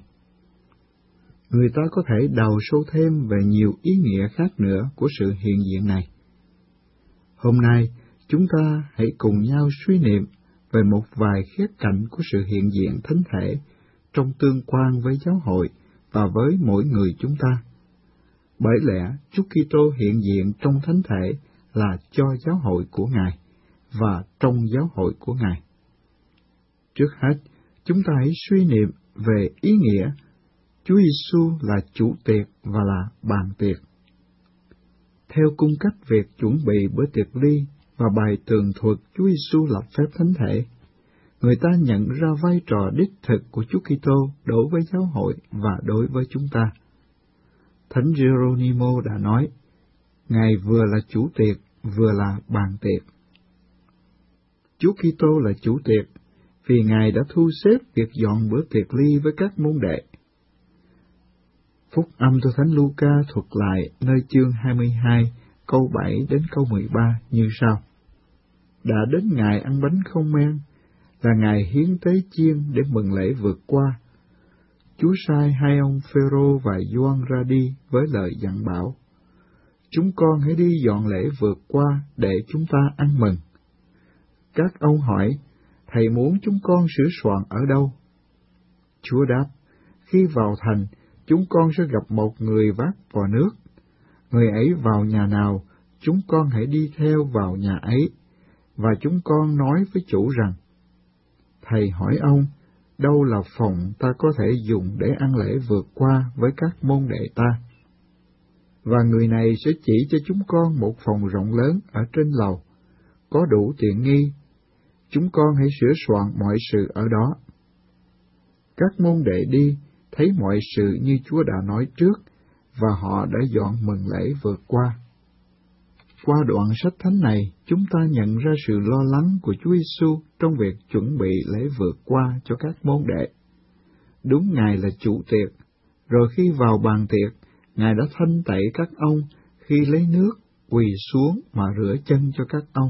Người ta có thể đào sâu thêm về nhiều ý nghĩa khác nữa của sự hiện diện này. Hôm nay, chúng ta hãy cùng nhau suy niệm về một vài khía cạnh của sự hiện diện thánh thể trong tương quan với giáo hội và với mỗi người chúng ta. Bởi lẽ, Chúa Kitô hiện diện trong thánh thể là cho giáo hội của Ngài và trong giáo hội của Ngài. Trước hết, chúng ta hãy suy niệm về ý nghĩa Chúa Giêsu là chủ tiệc và là bàn tiệc. Theo cung cách việc chuẩn bị bữa tiệc ly và bài tường thuật Chúa Giêsu lập phép thánh thể, người ta nhận ra vai trò đích thực của Chúa Kitô đối với giáo hội và đối với chúng ta. Thánh Geronimo đã nói, Ngài vừa là chủ tiệc, vừa là bàn tiệc. Chúa Kitô là chủ tiệc, vì Ngài đã thu xếp việc dọn bữa tiệc ly với các môn đệ. Phúc âm theo Thánh Luca thuật lại nơi chương hai mươi hai, câu bảy đến câu mười ba như sau. Đã đến ngày ăn bánh không men, là ngày hiến tế chiên để mừng lễ vượt qua. Chúa sai hai ông Phêrô và Gioan ra đi với lời dặn bảo, chúng con hãy đi dọn lễ vượt qua để chúng ta ăn mừng. Các ông hỏi, Thầy muốn chúng con sửa soạn ở đâu? Chúa đáp, khi vào thành, chúng con sẽ gặp một người vác vò nước. Người ấy vào nhà nào, chúng con hãy đi theo vào nhà ấy, và chúng con nói với chủ rằng, Thầy hỏi ông, đâu là phòng ta có thể dùng để ăn lễ vượt qua với các môn đệ ta? Và người này sẽ chỉ cho chúng con một phòng rộng lớn ở trên lầu, có đủ tiện nghi. Chúng con hãy sửa soạn mọi sự ở đó. Các môn đệ đi, thấy mọi sự như Chúa đã nói trước, và họ đã dọn mừng lễ vượt qua. Qua đoạn sách thánh này, chúng ta nhận ra sự lo lắng của Chúa Giêsu trong việc chuẩn bị lễ vượt qua cho các môn đệ. Đúng Ngài là chủ tiệc, rồi khi vào bàn tiệc, Ngài đã thanh tẩy các ông khi lấy nước, quỳ xuống mà rửa chân cho các ông.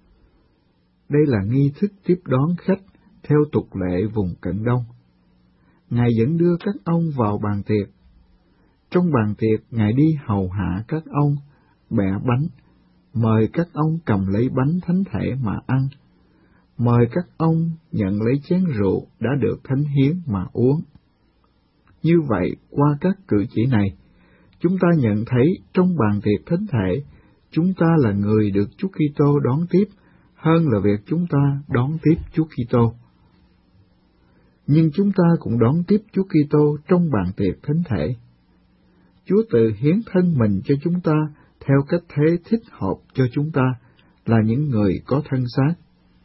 Đây là nghi thức tiếp đón khách theo tục lệ vùng Cận Đông. Ngài vẫn đưa các ông vào bàn tiệc. Trong bàn tiệc, Ngài đi hầu hạ các ông, bẻ bánh, mời các ông cầm lấy bánh thánh thể mà ăn, mời các ông nhận lấy chén rượu đã được thánh hiến mà uống. Như vậy, qua các cử chỉ này, chúng ta nhận thấy trong bàn tiệc thánh thể, chúng ta là người được Chúa Kitô đón tiếp hơn là việc chúng ta đón tiếp Chúa Kitô. Nhưng chúng ta cũng đón tiếp Chúa Kitô trong bàn tiệc thánh thể. Chúa tự hiến thân mình cho chúng ta theo cách thế thích hợp cho chúng ta là những người có thân xác.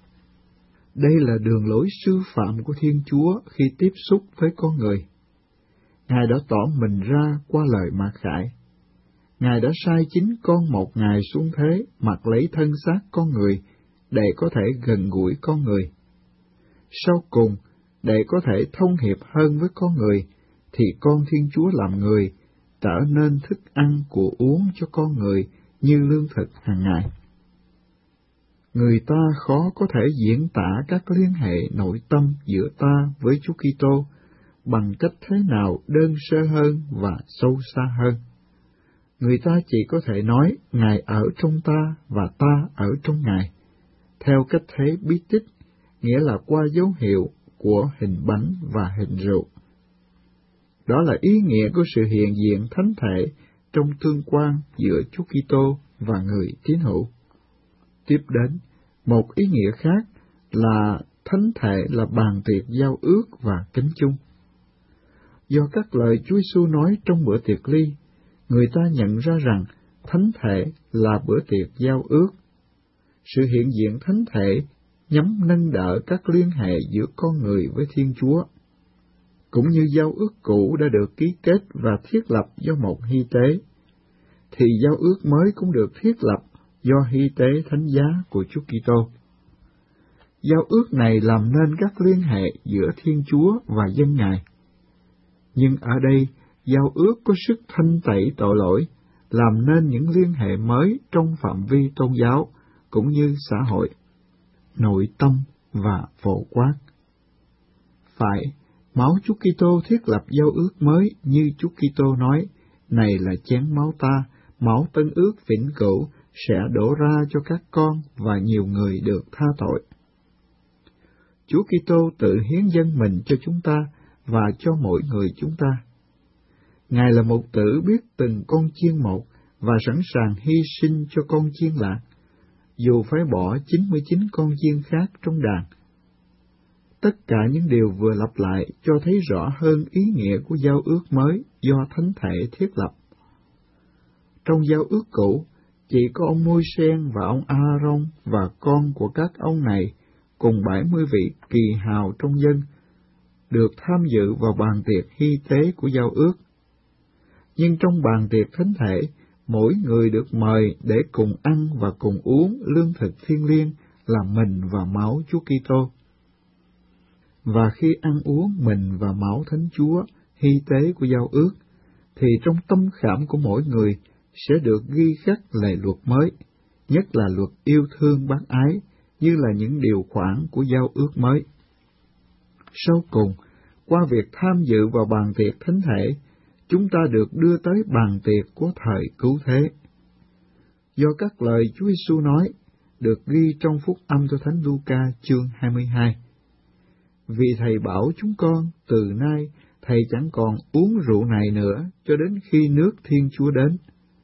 Đây là đường lối sư phạm của Thiên Chúa khi tiếp xúc với con người. Ngài đã tỏ mình ra qua lời mặc khải. Ngài đã sai chính con một Ngài xuống thế mặc lấy thân xác con người để có thể gần gũi con người. Sau cùng, để có thể thông hiệp hơn với con người, thì con Thiên Chúa làm người, trở nên thức ăn của uống cho con người như lương thực hàng ngày. Người ta khó có thể diễn tả các liên hệ nội tâm giữa ta với Chúa Kitô bằng cách thế nào đơn sơ hơn và sâu xa hơn. Người ta chỉ có thể nói Ngài ở trong ta và ta ở trong Ngài, theo cách thế bí tích, nghĩa là qua dấu hiệu của hình bánh và hình rượu. Đó là ý nghĩa của sự hiện diện thánh thể trong tương quan giữa Chúa Kitô và người tín hữu. Tiếp đến, một ý nghĩa khác là thánh thể là bàn tiệc giao ước và kính chung. Do các lời Chúa Giêsu nói trong bữa tiệc ly, người ta nhận ra rằng thánh thể là bữa tiệc giao ước. Sự hiện diện thánh thể nhằm nâng đỡ các liên hệ giữa con người với Thiên Chúa. Cũng như giao ước cũ đã được ký kết và thiết lập do một hy tế, thì giao ước mới cũng được thiết lập do hy tế thánh giá của Chúa Kitô. Giao ước này làm nên các liên hệ giữa Thiên Chúa và dân Ngài. Nhưng ở đây, giao ước có sức thanh tẩy tội lỗi, làm nên những liên hệ mới trong phạm vi tôn giáo cũng như xã hội, nội tâm và phổ quát. Phải, máu Chúa Kitô thiết lập giao ước mới như Chúa Kitô nói, này là chén máu ta, máu tân ước vĩnh cửu sẽ đổ ra cho các con và nhiều người được tha tội. Chúa Kitô tự hiến dâng mình cho chúng ta và cho mỗi người chúng ta. Ngài là một tử biết từng con chiên một và sẵn sàng hy sinh cho con chiên lạc, dù phải bỏ chín mươi chín con chiên khác trong đàn. Tất cả những điều vừa lặp lại cho thấy rõ hơn ý nghĩa của giao ước mới do Thánh Thể thiết lập. Trong giao ước cũ, chỉ có ông Môi-se và ông A-rông và con của các ông này cùng bảy mươi vị kỳ hào trong dân được tham dự vào bàn tiệc hy tế của giao ước. Nhưng trong bàn tiệc Thánh Thể, mỗi người được mời để cùng ăn và cùng uống lương thực thiêng liêng là mình và máu Chúa Kitô. Và khi ăn uống mình và máu Thánh Chúa, hy tế của giao ước, thì trong tâm khảm của mỗi người sẽ được ghi khắc lề luật mới, nhất là luật yêu thương bác ái, như là những điều khoản của giao ước mới. Sau cùng, qua việc tham dự vào bàn tiệc Thánh Thể, chúng ta được đưa tới bàn tiệc của thời cứu thế. Do các lời Chúa Giêsu nói, được ghi trong phúc âm cho Thánh Luca chương hai mươi hai. Vì Thầy bảo chúng con, từ nay Thầy chẳng còn uống rượu này nữa, cho đến khi nước Thiên Chúa đến.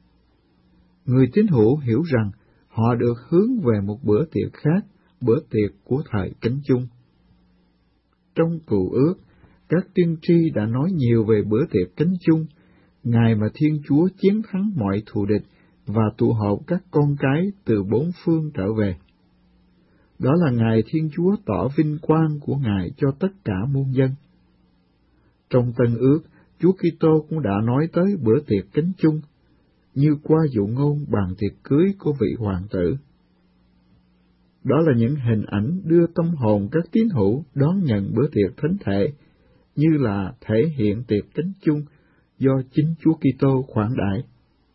Người tín hữu hiểu rằng họ được hướng về một bữa tiệc khác, bữa tiệc của thời Cánh Chung. Trong Cựu Ước, các tiên tri đã nói nhiều về bữa tiệc Cánh Chung, ngày mà Thiên Chúa chiến thắng mọi thù địch và tụ họp các con cái từ bốn phương trở về. Đó là ngày Thiên Chúa tỏ vinh quang của Ngài cho tất cả muôn dân. Trong Tân Ước, Chúa Kitô cũng đã nói tới bữa tiệc Cánh Chung, như qua dụ ngôn bàn tiệc cưới của vị hoàng tử. Đó là những hình ảnh đưa tâm hồn các tín hữu đón nhận bữa tiệc Thánh Thể, như là thể hiện tiệc Cánh Chung do chính Chúa Kitô khoản đãi.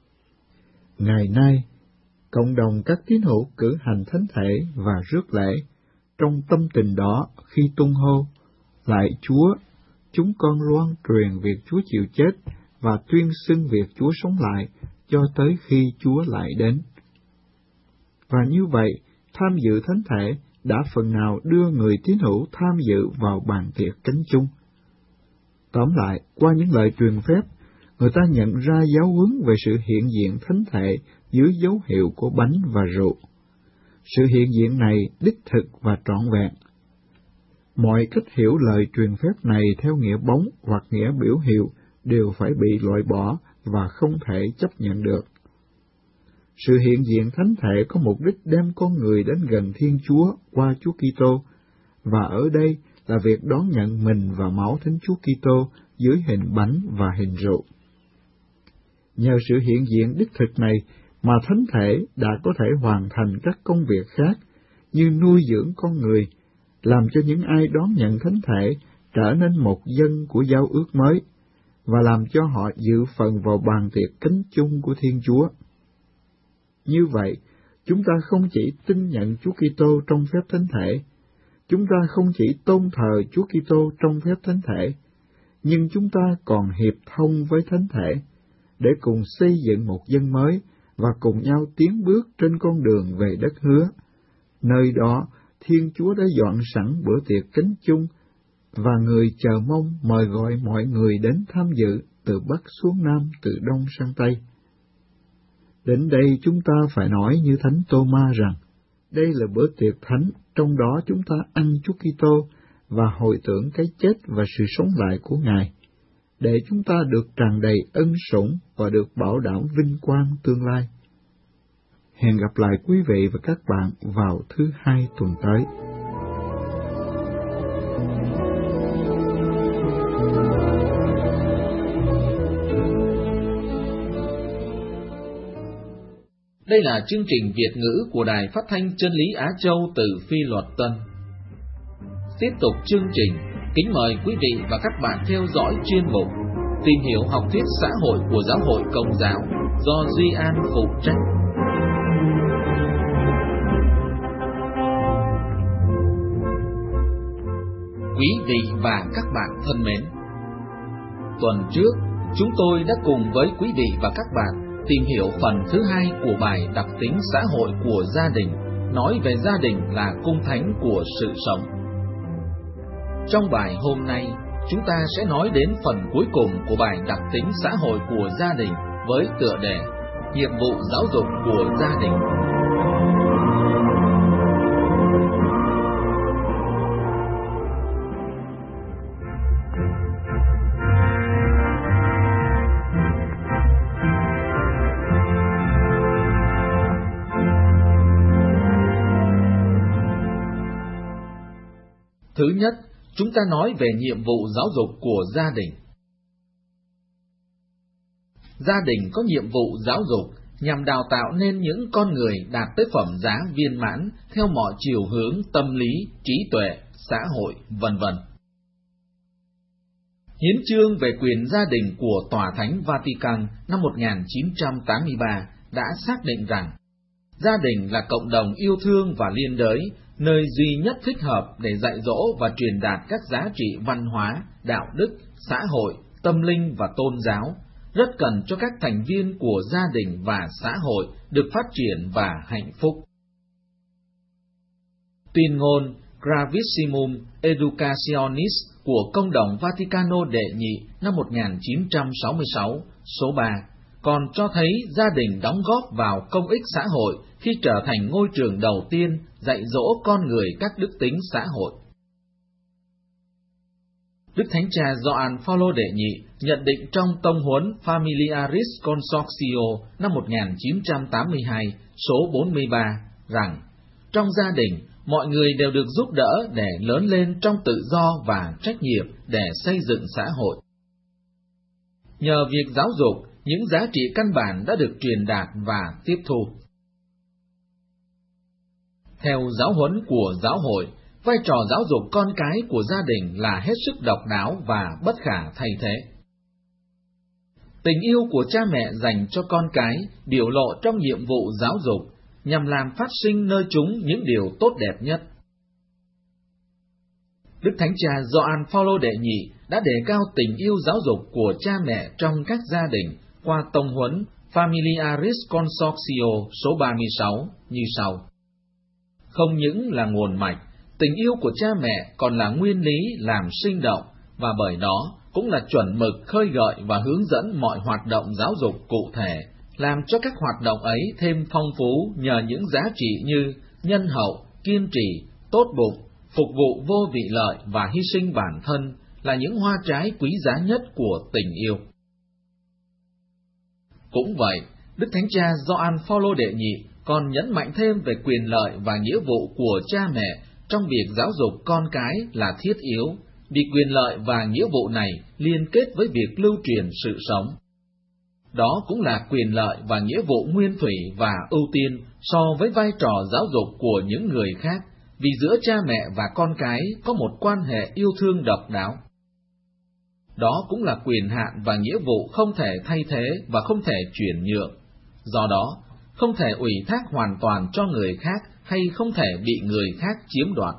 Ngày nay, cộng đồng các tín hữu cử hành Thánh Thể và rước lễ, trong tâm tình đó khi tung hô, lạy Chúa, chúng con loan truyền việc Chúa chịu chết và tuyên xưng việc Chúa sống lại cho tới khi Chúa lại đến. Và như vậy, tham dự Thánh Thể đã phần nào đưa người tín hữu tham dự vào bàn tiệc Cánh Chung. Tóm lại, qua những lời truyền phép, người ta nhận ra giáo huấn về sự hiện diện Thánh Thể dưới dấu hiệu của bánh và rượu. Sự hiện diện này đích thực và trọn vẹn. Mọi cách hiểu lời truyền phép này theo nghĩa bóng hoặc nghĩa biểu hiệu đều phải bị loại bỏ và không thể chấp nhận được. Sự hiện diện Thánh Thể có mục đích đem con người đến gần Thiên Chúa qua Chúa Kitô, và ở đây là việc đón nhận mình và máu Thánh Chúa Kitô dưới hình bánh và hình rượu. Nhờ sự hiện diện đích thực này mà Thánh Thể đã có thể hoàn thành các công việc khác như nuôi dưỡng con người, làm cho những ai đón nhận Thánh Thể trở nên một dân của giao ước mới, và làm cho họ dự phần vào bàn tiệc Cánh Chung của Thiên Chúa. Như vậy, chúng ta không chỉ tin nhận Chúa Kitô trong phép Thánh Thể, chúng ta không chỉ tôn thờ Chúa Kitô trong phép Thánh Thể, nhưng chúng ta còn hiệp thông với Thánh Thể, để cùng xây dựng một dân mới và cùng nhau tiến bước trên con đường về đất hứa. Nơi đó, Thiên Chúa đã dọn sẵn bữa tiệc Cánh Chung, và người chờ mong mời gọi mọi người đến tham dự từ Bắc xuống Nam, từ Đông sang Tây. Đến đây chúng ta phải nói như Thánh Tô-ma rằng, đây là bữa tiệc thánh, trong đó chúng ta ăn Chúa Kitô và hồi tưởng cái chết và sự sống lại của Ngài, để chúng ta được tràn đầy ân sủng và được bảo đảm vinh quang tương lai. Hẹn gặp lại quý vị và các bạn vào thứ hai tuần tới. Đây là chương trình Việt ngữ của Đài Phát thanh Chân lý Á Châu từ Phi Luật Tân. Tiếp tục chương trình, kính mời quý vị và các bạn theo dõi chuyên mục Tìm hiểu học thuyết xã hội của Giáo hội Công giáo do Duy An phụ trách. Quý vị và các bạn thân mến, tuần trước chúng tôi đã cùng với quý vị và các bạn tìm hiểu phần thứ hai của bài đặc tính xã hội của gia đình, nói về gia đình là cung thánh của sự sống. Trong bài hôm nay, chúng ta sẽ nói đến phần cuối cùng của bài đặc tính xã hội của gia đình với tựa đề nhiệm vụ giáo dục của gia đình. Thứ nhất, chúng ta nói về nhiệm vụ giáo dục của gia đình. Gia đình có nhiệm vụ giáo dục nhằm đào tạo nên những con người đạt tới phẩm giá viên mãn theo mọi chiều hướng tâm lý, trí tuệ, xã hội, vân vân. Hiến chương về quyền gia đình của Tòa Thánh Vatican năm một nghìn chín trăm tám mươi ba đã xác định rằng gia đình là cộng đồng yêu thương và liên đới, nơi duy nhất thích hợp để dạy dỗ và truyền đạt các giá trị văn hóa, đạo đức, xã hội, tâm linh và tôn giáo, rất cần cho các thành viên của gia đình và xã hội được phát triển và hạnh phúc. Tuyên ngôn Gravissimum Educationis của Công đồng Vaticano đệ nhị năm một nghìn chín trăm sáu mươi sáu, số ba, còn cho thấy gia đình đóng góp vào công ích xã hội khi trở thành ngôi trường đầu tiên dạy dỗ con người các đức tính xã hội. Đức Thánh Cha Gioan Phaolô đệ nhị nhận định trong tông huấn Familiaris Consortio năm một nghìn chín trăm tám mươi hai, số bốn mươi ba, rằng trong gia đình, mọi người đều được giúp đỡ để lớn lên trong tự do và trách nhiệm để xây dựng xã hội. Nhờ việc giáo dục, những giá trị căn bản đã được truyền đạt và tiếp thu. Theo giáo huấn của giáo hội, vai trò giáo dục con cái của gia đình là hết sức độc đáo và bất khả thay thế. Tình yêu của cha mẹ dành cho con cái biểu lộ trong nhiệm vụ giáo dục, nhằm làm phát sinh nơi chúng những điều tốt đẹp nhất. Đức Thánh Cha Gioan Phaolô đệ nhị đã đề cao tình yêu giáo dục của cha mẹ trong các gia đình qua tông huấn Familiaris Consortio số ba mươi sáu như sau. Không những là nguồn mạch, tình yêu của cha mẹ còn là nguyên lý làm sinh động, và bởi đó cũng là chuẩn mực khơi gợi và hướng dẫn mọi hoạt động giáo dục cụ thể, làm cho các hoạt động ấy thêm phong phú nhờ những giá trị như nhân hậu, kiên trì, tốt bụng, phục vụ vô vị lợi và hy sinh bản thân là những hoa trái quý giá nhất của tình yêu. Cũng vậy, Đức Thánh Cha Gioan Phaolô đệ nhị còn nhấn mạnh thêm về quyền lợi và nghĩa vụ của cha mẹ trong việc giáo dục con cái là thiết yếu, vì quyền lợi và nghĩa vụ này liên kết với việc lưu truyền sự sống. Đó cũng là quyền lợi và nghĩa vụ nguyên thủy và ưu tiên so với vai trò giáo dục của những người khác, vì giữa cha mẹ và con cái có một quan hệ yêu thương độc đáo. Đó cũng là quyền hạn và nghĩa vụ không thể thay thế và không thể chuyển nhượng. Do đó, không thể ủy thác hoàn toàn cho người khác hay không thể bị người khác chiếm đoạt.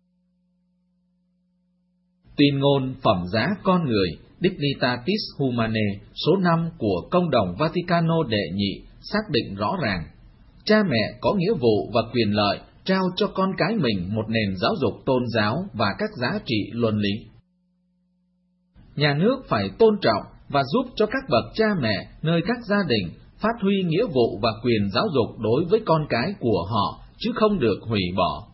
Tuyên ngôn phẩm giá con người Dignitatis Humanae số năm của Công đồng Vaticano đệ nhị xác định rõ ràng, cha mẹ có nghĩa vụ và quyền lợi trao cho con cái mình một nền giáo dục tôn giáo và các giá trị luân lý. Nhà nước phải tôn trọng và giúp cho các bậc cha mẹ nơi các gia đình phát huy nghĩa vụ và quyền giáo dục đối với con cái của họ, chứ không được hủy bỏ.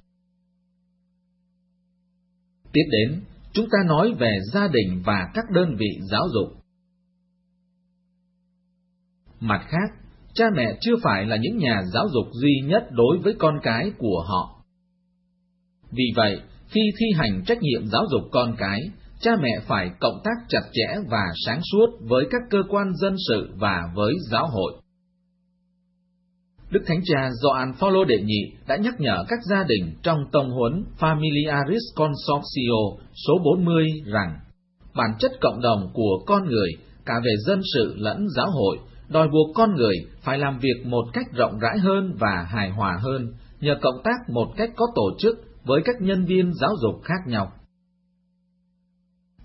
Tiếp đến, chúng ta nói về gia đình và các đơn vị giáo dục. Mặt khác, cha mẹ chưa phải là những nhà giáo dục duy nhất đối với con cái của họ. Vì vậy, khi thi hành trách nhiệm giáo dục con cái, cha mẹ phải cộng tác chặt chẽ và sáng suốt với các cơ quan dân sự và với giáo hội. Đức Thánh Cha Gioan Phaolô đệ nhị đã nhắc nhở các gia đình trong tông huấn Familiaris Consortio số bốn mươi rằng bản chất cộng đồng của con người, cả về dân sự lẫn giáo hội, đòi buộc con người phải làm việc một cách rộng rãi hơn và hài hòa hơn, nhờ cộng tác một cách có tổ chức với các nhân viên giáo dục khác nhau.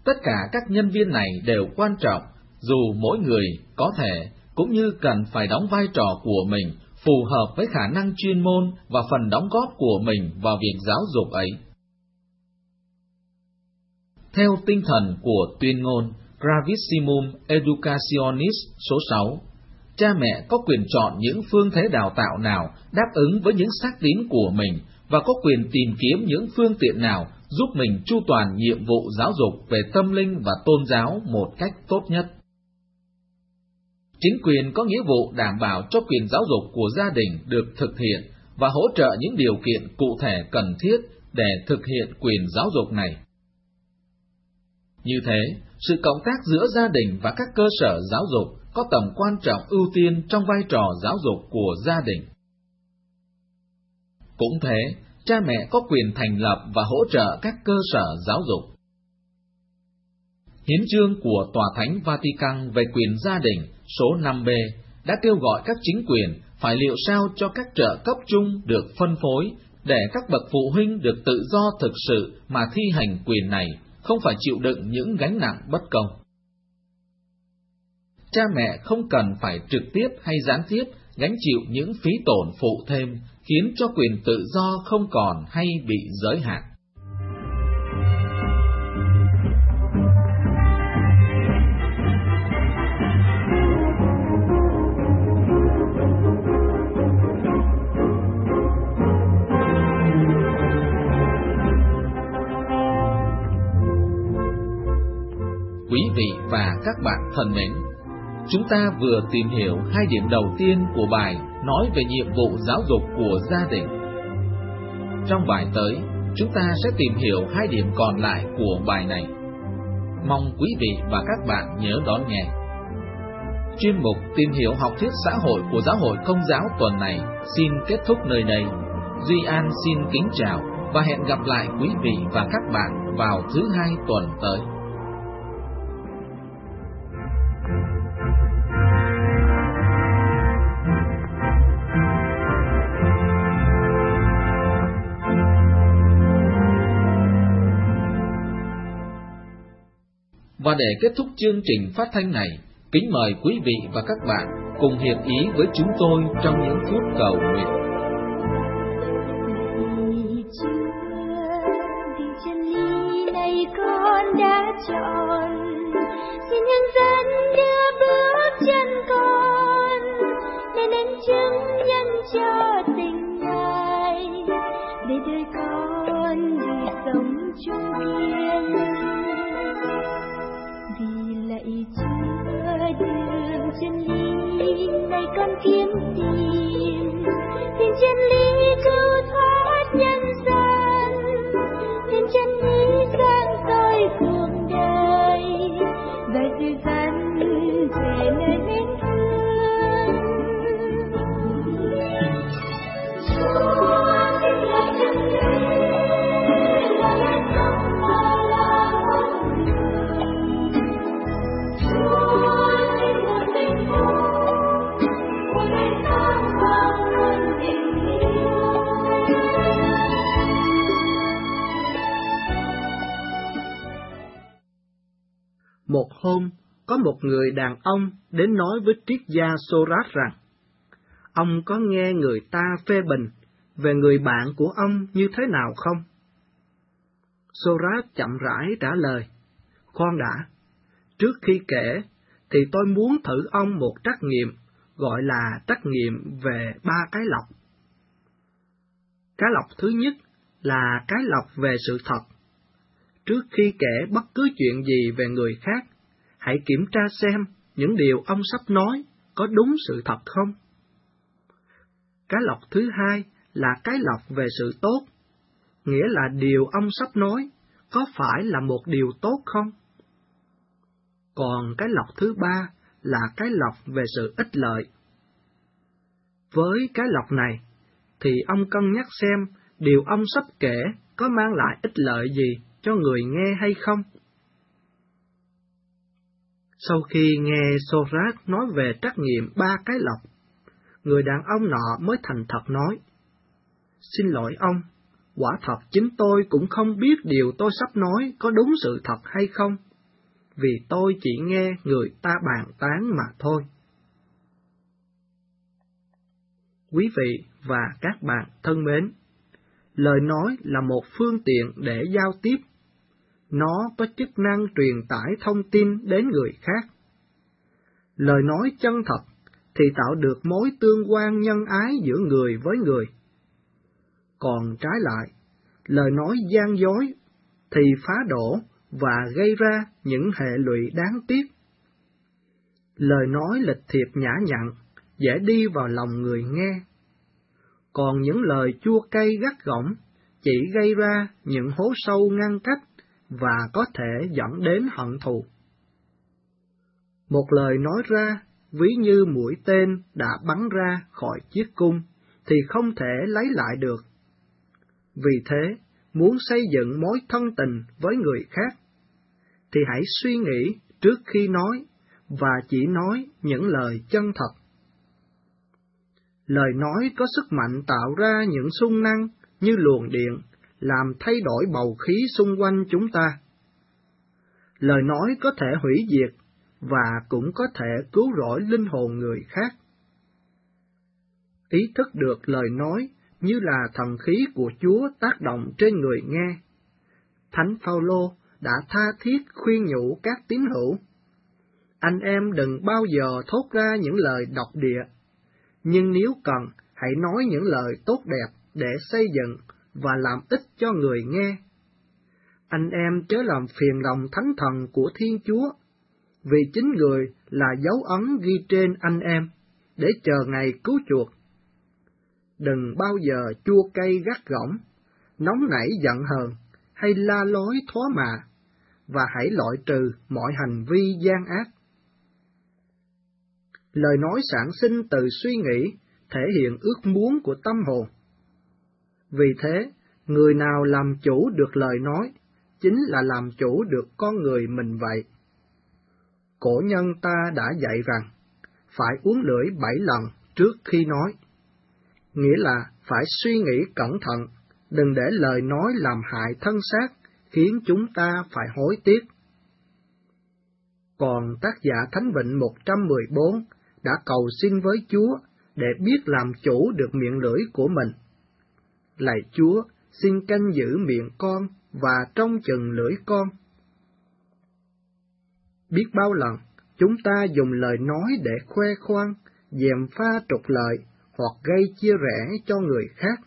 Tất cả các nhân viên này đều quan trọng, dù mỗi người có thể cũng như cần phải đóng vai trò của mình phù hợp với khả năng chuyên môn và phần đóng góp của mình vào việc giáo dục ấy. Theo tinh thần của tuyên ngôn Gravissimum Educationis số sáu, cha mẹ có quyền chọn những phương thế đào tạo nào đáp ứng với những xác tín của mình và có quyền tìm kiếm những phương tiện nào giúp mình chu toàn nhiệm vụ giáo dục về tâm linh và tôn giáo một cách tốt nhất. Chính quyền có nghĩa vụ đảm bảo cho quyền giáo dục của gia đình được thực hiện và hỗ trợ những điều kiện cụ thể cần thiết để thực hiện quyền giáo dục này. Như thế, sự cộng tác giữa gia đình và các cơ sở giáo dục có tầm quan trọng ưu tiên trong vai trò giáo dục của gia đình. Cũng thế, cha mẹ có quyền thành lập và hỗ trợ các cơ sở giáo dục. Hiến chương của Tòa Thánh Vatican về quyền gia đình số năm B đã kêu gọi các chính quyền phải liệu sao cho các trợ cấp chung được phân phối để các bậc phụ huynh được tự do thực sự mà thi hành quyền này, không phải chịu đựng những gánh nặng bất công. Cha mẹ không cần phải trực tiếp hay gián tiếp gánh chịu những phí tổn phụ thêm, khiến cho quyền tự do không còn hay bị giới hạn. Quý vị và các bạn thân mến, chúng ta vừa tìm hiểu hai điểm đầu tiên của bài nói về nhiệm vụ giáo dục của gia đình. Trong bài tới, chúng ta sẽ tìm hiểu hai điểm còn lại của bài này. Mong quý vị và các bạn nhớ đón nghe. Chuyên mục tìm hiểu học thuyết xã hội của Giáo hội Công giáo tuần này xin kết thúc nơi đây. Duy An xin kính chào và hẹn gặp lại quý vị và các bạn vào thứ hai tuần tới. Và để kết thúc chương trình phát thanh này, kính mời quý vị và các bạn cùng hiệp ý với chúng tôi trong những phút cầu nguyện. Vì Chúa, vì chân lý này con đã chọn, xin hướng dẫn đưa bước chân con, để đến chứng nhân cho tình Ngài, để đời con được sống chung yên. Lạy Chúa, đường chân lý này con kiếm tìm, tìm chân lý cứu thoát nhân gian, tìm chân lý sáng soi cuộc đời và dìu dắt về nơi mến thương. Chúa chính là chân lý, là lẽ sống mà là con đường. Một hôm, có một người đàn ông đến nói với triết gia Socrates rằng, ông có nghe người ta phê bình về người bạn của ông như thế nào không? Socrates chậm rãi trả lời, khoan đã, trước khi kể thì tôi muốn thử ông một trắc nghiệm, gọi là trắc nghiệm về ba cái lọc. Cái lọc thứ nhất là cái lọc về sự thật. Trước khi kể bất cứ chuyện gì về người khác, hãy kiểm tra xem những điều ông sắp nói có đúng sự thật không. Cái lọc thứ hai là cái lọc về sự tốt, nghĩa là điều ông sắp nói có phải là một điều tốt không? Còn cái lọc thứ ba là cái lọc về sự ích lợi. Với cái lọc này, thì ông cân nhắc xem điều ông sắp kể có mang lại ích lợi gì cho người nghe hay không. Sau khi nghe Socrates nói về trắc nghiệm ba cái lọc, người đàn ông nọ mới thành thật nói, xin lỗi ông, quả thật chính tôi cũng không biết điều tôi sắp nói có đúng sự thật hay không. vì tôi chỉ nghe người ta bàn tán mà thôi. Quý vị và các bạn thân mến, lời nói là một phương tiện để giao tiếp. Nó có chức năng truyền tải thông tin đến người khác. Lời nói chân thật thì tạo được mối tương quan nhân ái giữa người với người. Còn trái lại, lời nói gian dối thì phá đổ và gây ra những hệ lụy đáng tiếc. Lời nói lịch thiệp nhã nhặn, dễ đi vào lòng người nghe. Còn những lời chua cay gắt gỏng chỉ gây ra những hố sâu ngăn cách và có thể dẫn đến hận thù. Một lời nói ra, ví như mũi tên đã bắn ra khỏi chiếc cung, thì không thể lấy lại được. Vì thế, muốn xây dựng mối thân tình với người khác, thì hãy suy nghĩ trước khi nói, và chỉ nói những lời chân thật. Lời nói có sức mạnh tạo ra những xung năng như luồng điện, làm thay đổi bầu khí xung quanh chúng ta. Lời nói có thể hủy diệt, và cũng có thể cứu rỗi linh hồn người khác. Ý thức được lời nói như là thần khí của Chúa tác động trên người nghe. Thánh Phaolô đã tha thiết khuyên nhủ các tín hữu: anh em đừng bao giờ thốt ra những lời độc địa, nhưng nếu cần, hãy nói những lời tốt đẹp để xây dựng và làm ích cho người nghe. Anh em chớ làm phiền lòng thánh thần của Thiên Chúa, vì chính người là dấu ấn ghi trên anh em, để chờ ngày cứu chuộc. Đừng bao giờ chua cay gắt gỏng, nóng nảy giận hờn, hay la lối thóa mạ, và hãy loại trừ mọi hành vi gian ác. Lời nói sản sinh từ suy nghĩ, thể hiện ước muốn của tâm hồn. Vì thế, người nào làm chủ được lời nói, chính là làm chủ được con người mình vậy. Cổ nhân ta đã dạy rằng, phải uống lưỡi bảy lần trước khi nói, nghĩa là phải suy nghĩ cẩn thận, đừng để lời nói làm hại thân xác, khiến chúng ta phải hối tiếc. Còn tác giả Thánh Vịnh một trăm mười bốn đã cầu xin với Chúa để biết làm chủ được miệng lưỡi của mình. Lạy Chúa, xin canh giữ miệng con và trông chừng lưỡi con. Biết bao lần, chúng ta dùng lời nói để khoe khoang, gièm pha trục lợi hoặc gây chia rẽ cho người khác.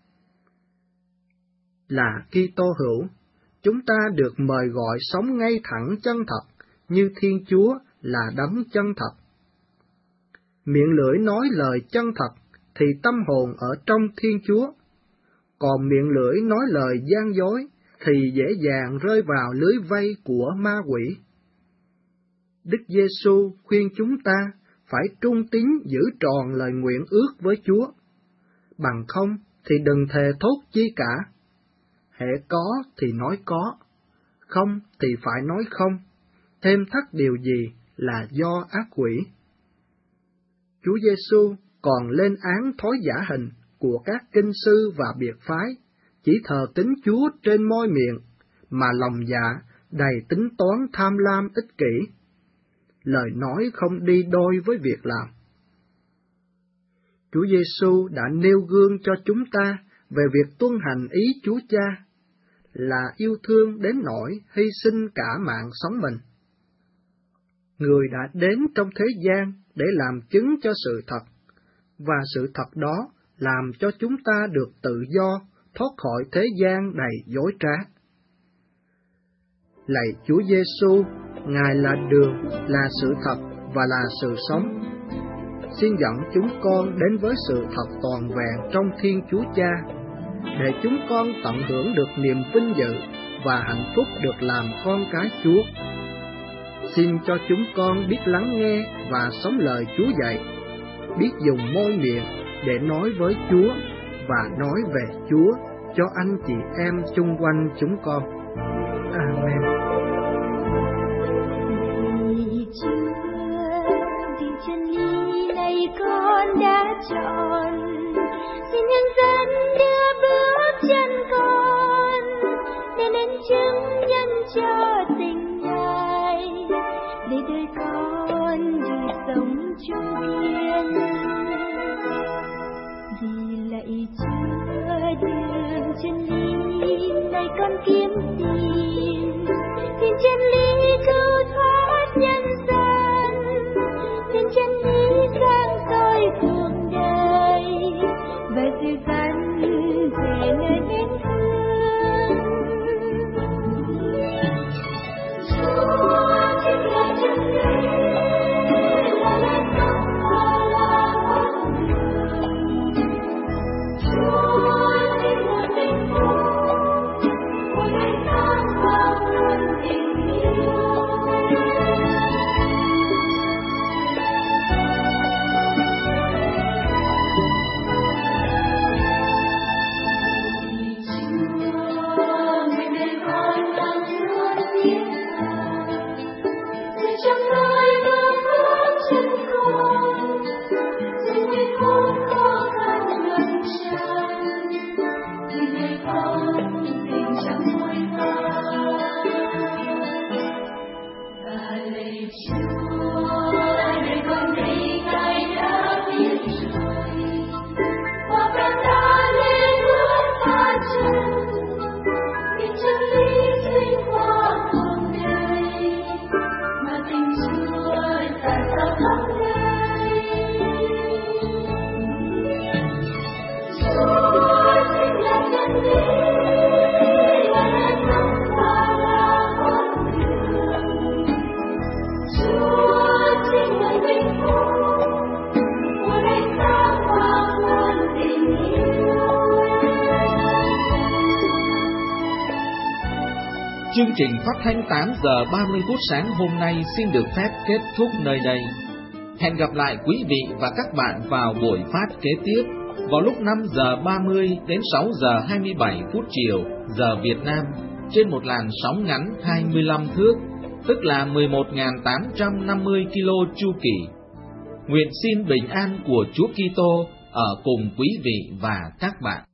Là Kitô hữu, chúng ta được mời gọi sống ngay thẳng chân thật, như Thiên Chúa là đấng chân thật. Miệng lưỡi nói lời chân thật, thì tâm hồn ở trong Thiên Chúa. Còn miệng lưỡi nói lời gian dối, thì dễ dàng rơi vào lưới vây của ma quỷ. Đức Giêsu khuyên chúng ta phải trung tín giữ tròn lời nguyện ước với Chúa. Bằng không thì đừng thề thốt chi cả. Hễ có thì nói có, không thì phải nói không, thêm thắt điều gì là do ác quỷ. Chúa Giêsu còn lên án thói giả hình của các kinh sư và biệt phái, chỉ thờ kính Chúa trên môi miệng, mà lòng dạ đầy tính toán tham lam ích kỷ. Lời nói không đi đôi với việc làm. Chúa Giêsu đã nêu gương cho chúng ta về việc tuân hành ý Chúa Cha, là yêu thương đến nỗi hy sinh cả mạng sống mình. Người đã đến trong thế gian để làm chứng cho sự thật, và sự thật đó làm cho chúng ta được tự do, thoát khỏi thế gian đầy dối trá. Lạy Chúa Giêsu, Ngài là đường, là sự thật và là sự sống. Xin dẫn chúng con đến với sự thật toàn vẹn trong Thiên Chúa Cha, để chúng con tận hưởng được niềm vinh dự và hạnh phúc được làm con cái Chúa. Xin cho chúng con biết lắng nghe và sống lời Chúa dạy, biết dùng môi miệng để nói với Chúa và nói về Chúa cho anh chị em chung quanh chúng con. Amen. Vì Chúa vì chân lý này con đã chọn, xin hướng dẫn đưa bước chân con để nên chứng nhân cho tình Ngài. Chúa đường chân lý, này con kiếm tìm, tìm chân lý cứu thoát nhân gian, tìm chân lý sáng soi cuộc đời, và sự căn về nơi mến thương. Chúa chính là chân lý, là lẽ sống và là con đường. Chúa chính là tình phúc, của đời sáng và nguồn tình yêu. Chương trình phát thanh tám giờ ba mươi phút sáng hôm nay xin được phép kết thúc nơi đây. Hẹn gặp lại quý vị và các bạn vào buổi phát kế tiếp vào lúc năm giờ ba mươi đến sáu giờ hai mươi bảy phút chiều giờ Việt Nam trên một làn sóng ngắn hai mươi lăm thước, tức là mười một nghìn tám trăm năm mươi ki lô chu kỳ. Nguyện xin bình an của Chúa Kitô ở cùng quý vị và các bạn.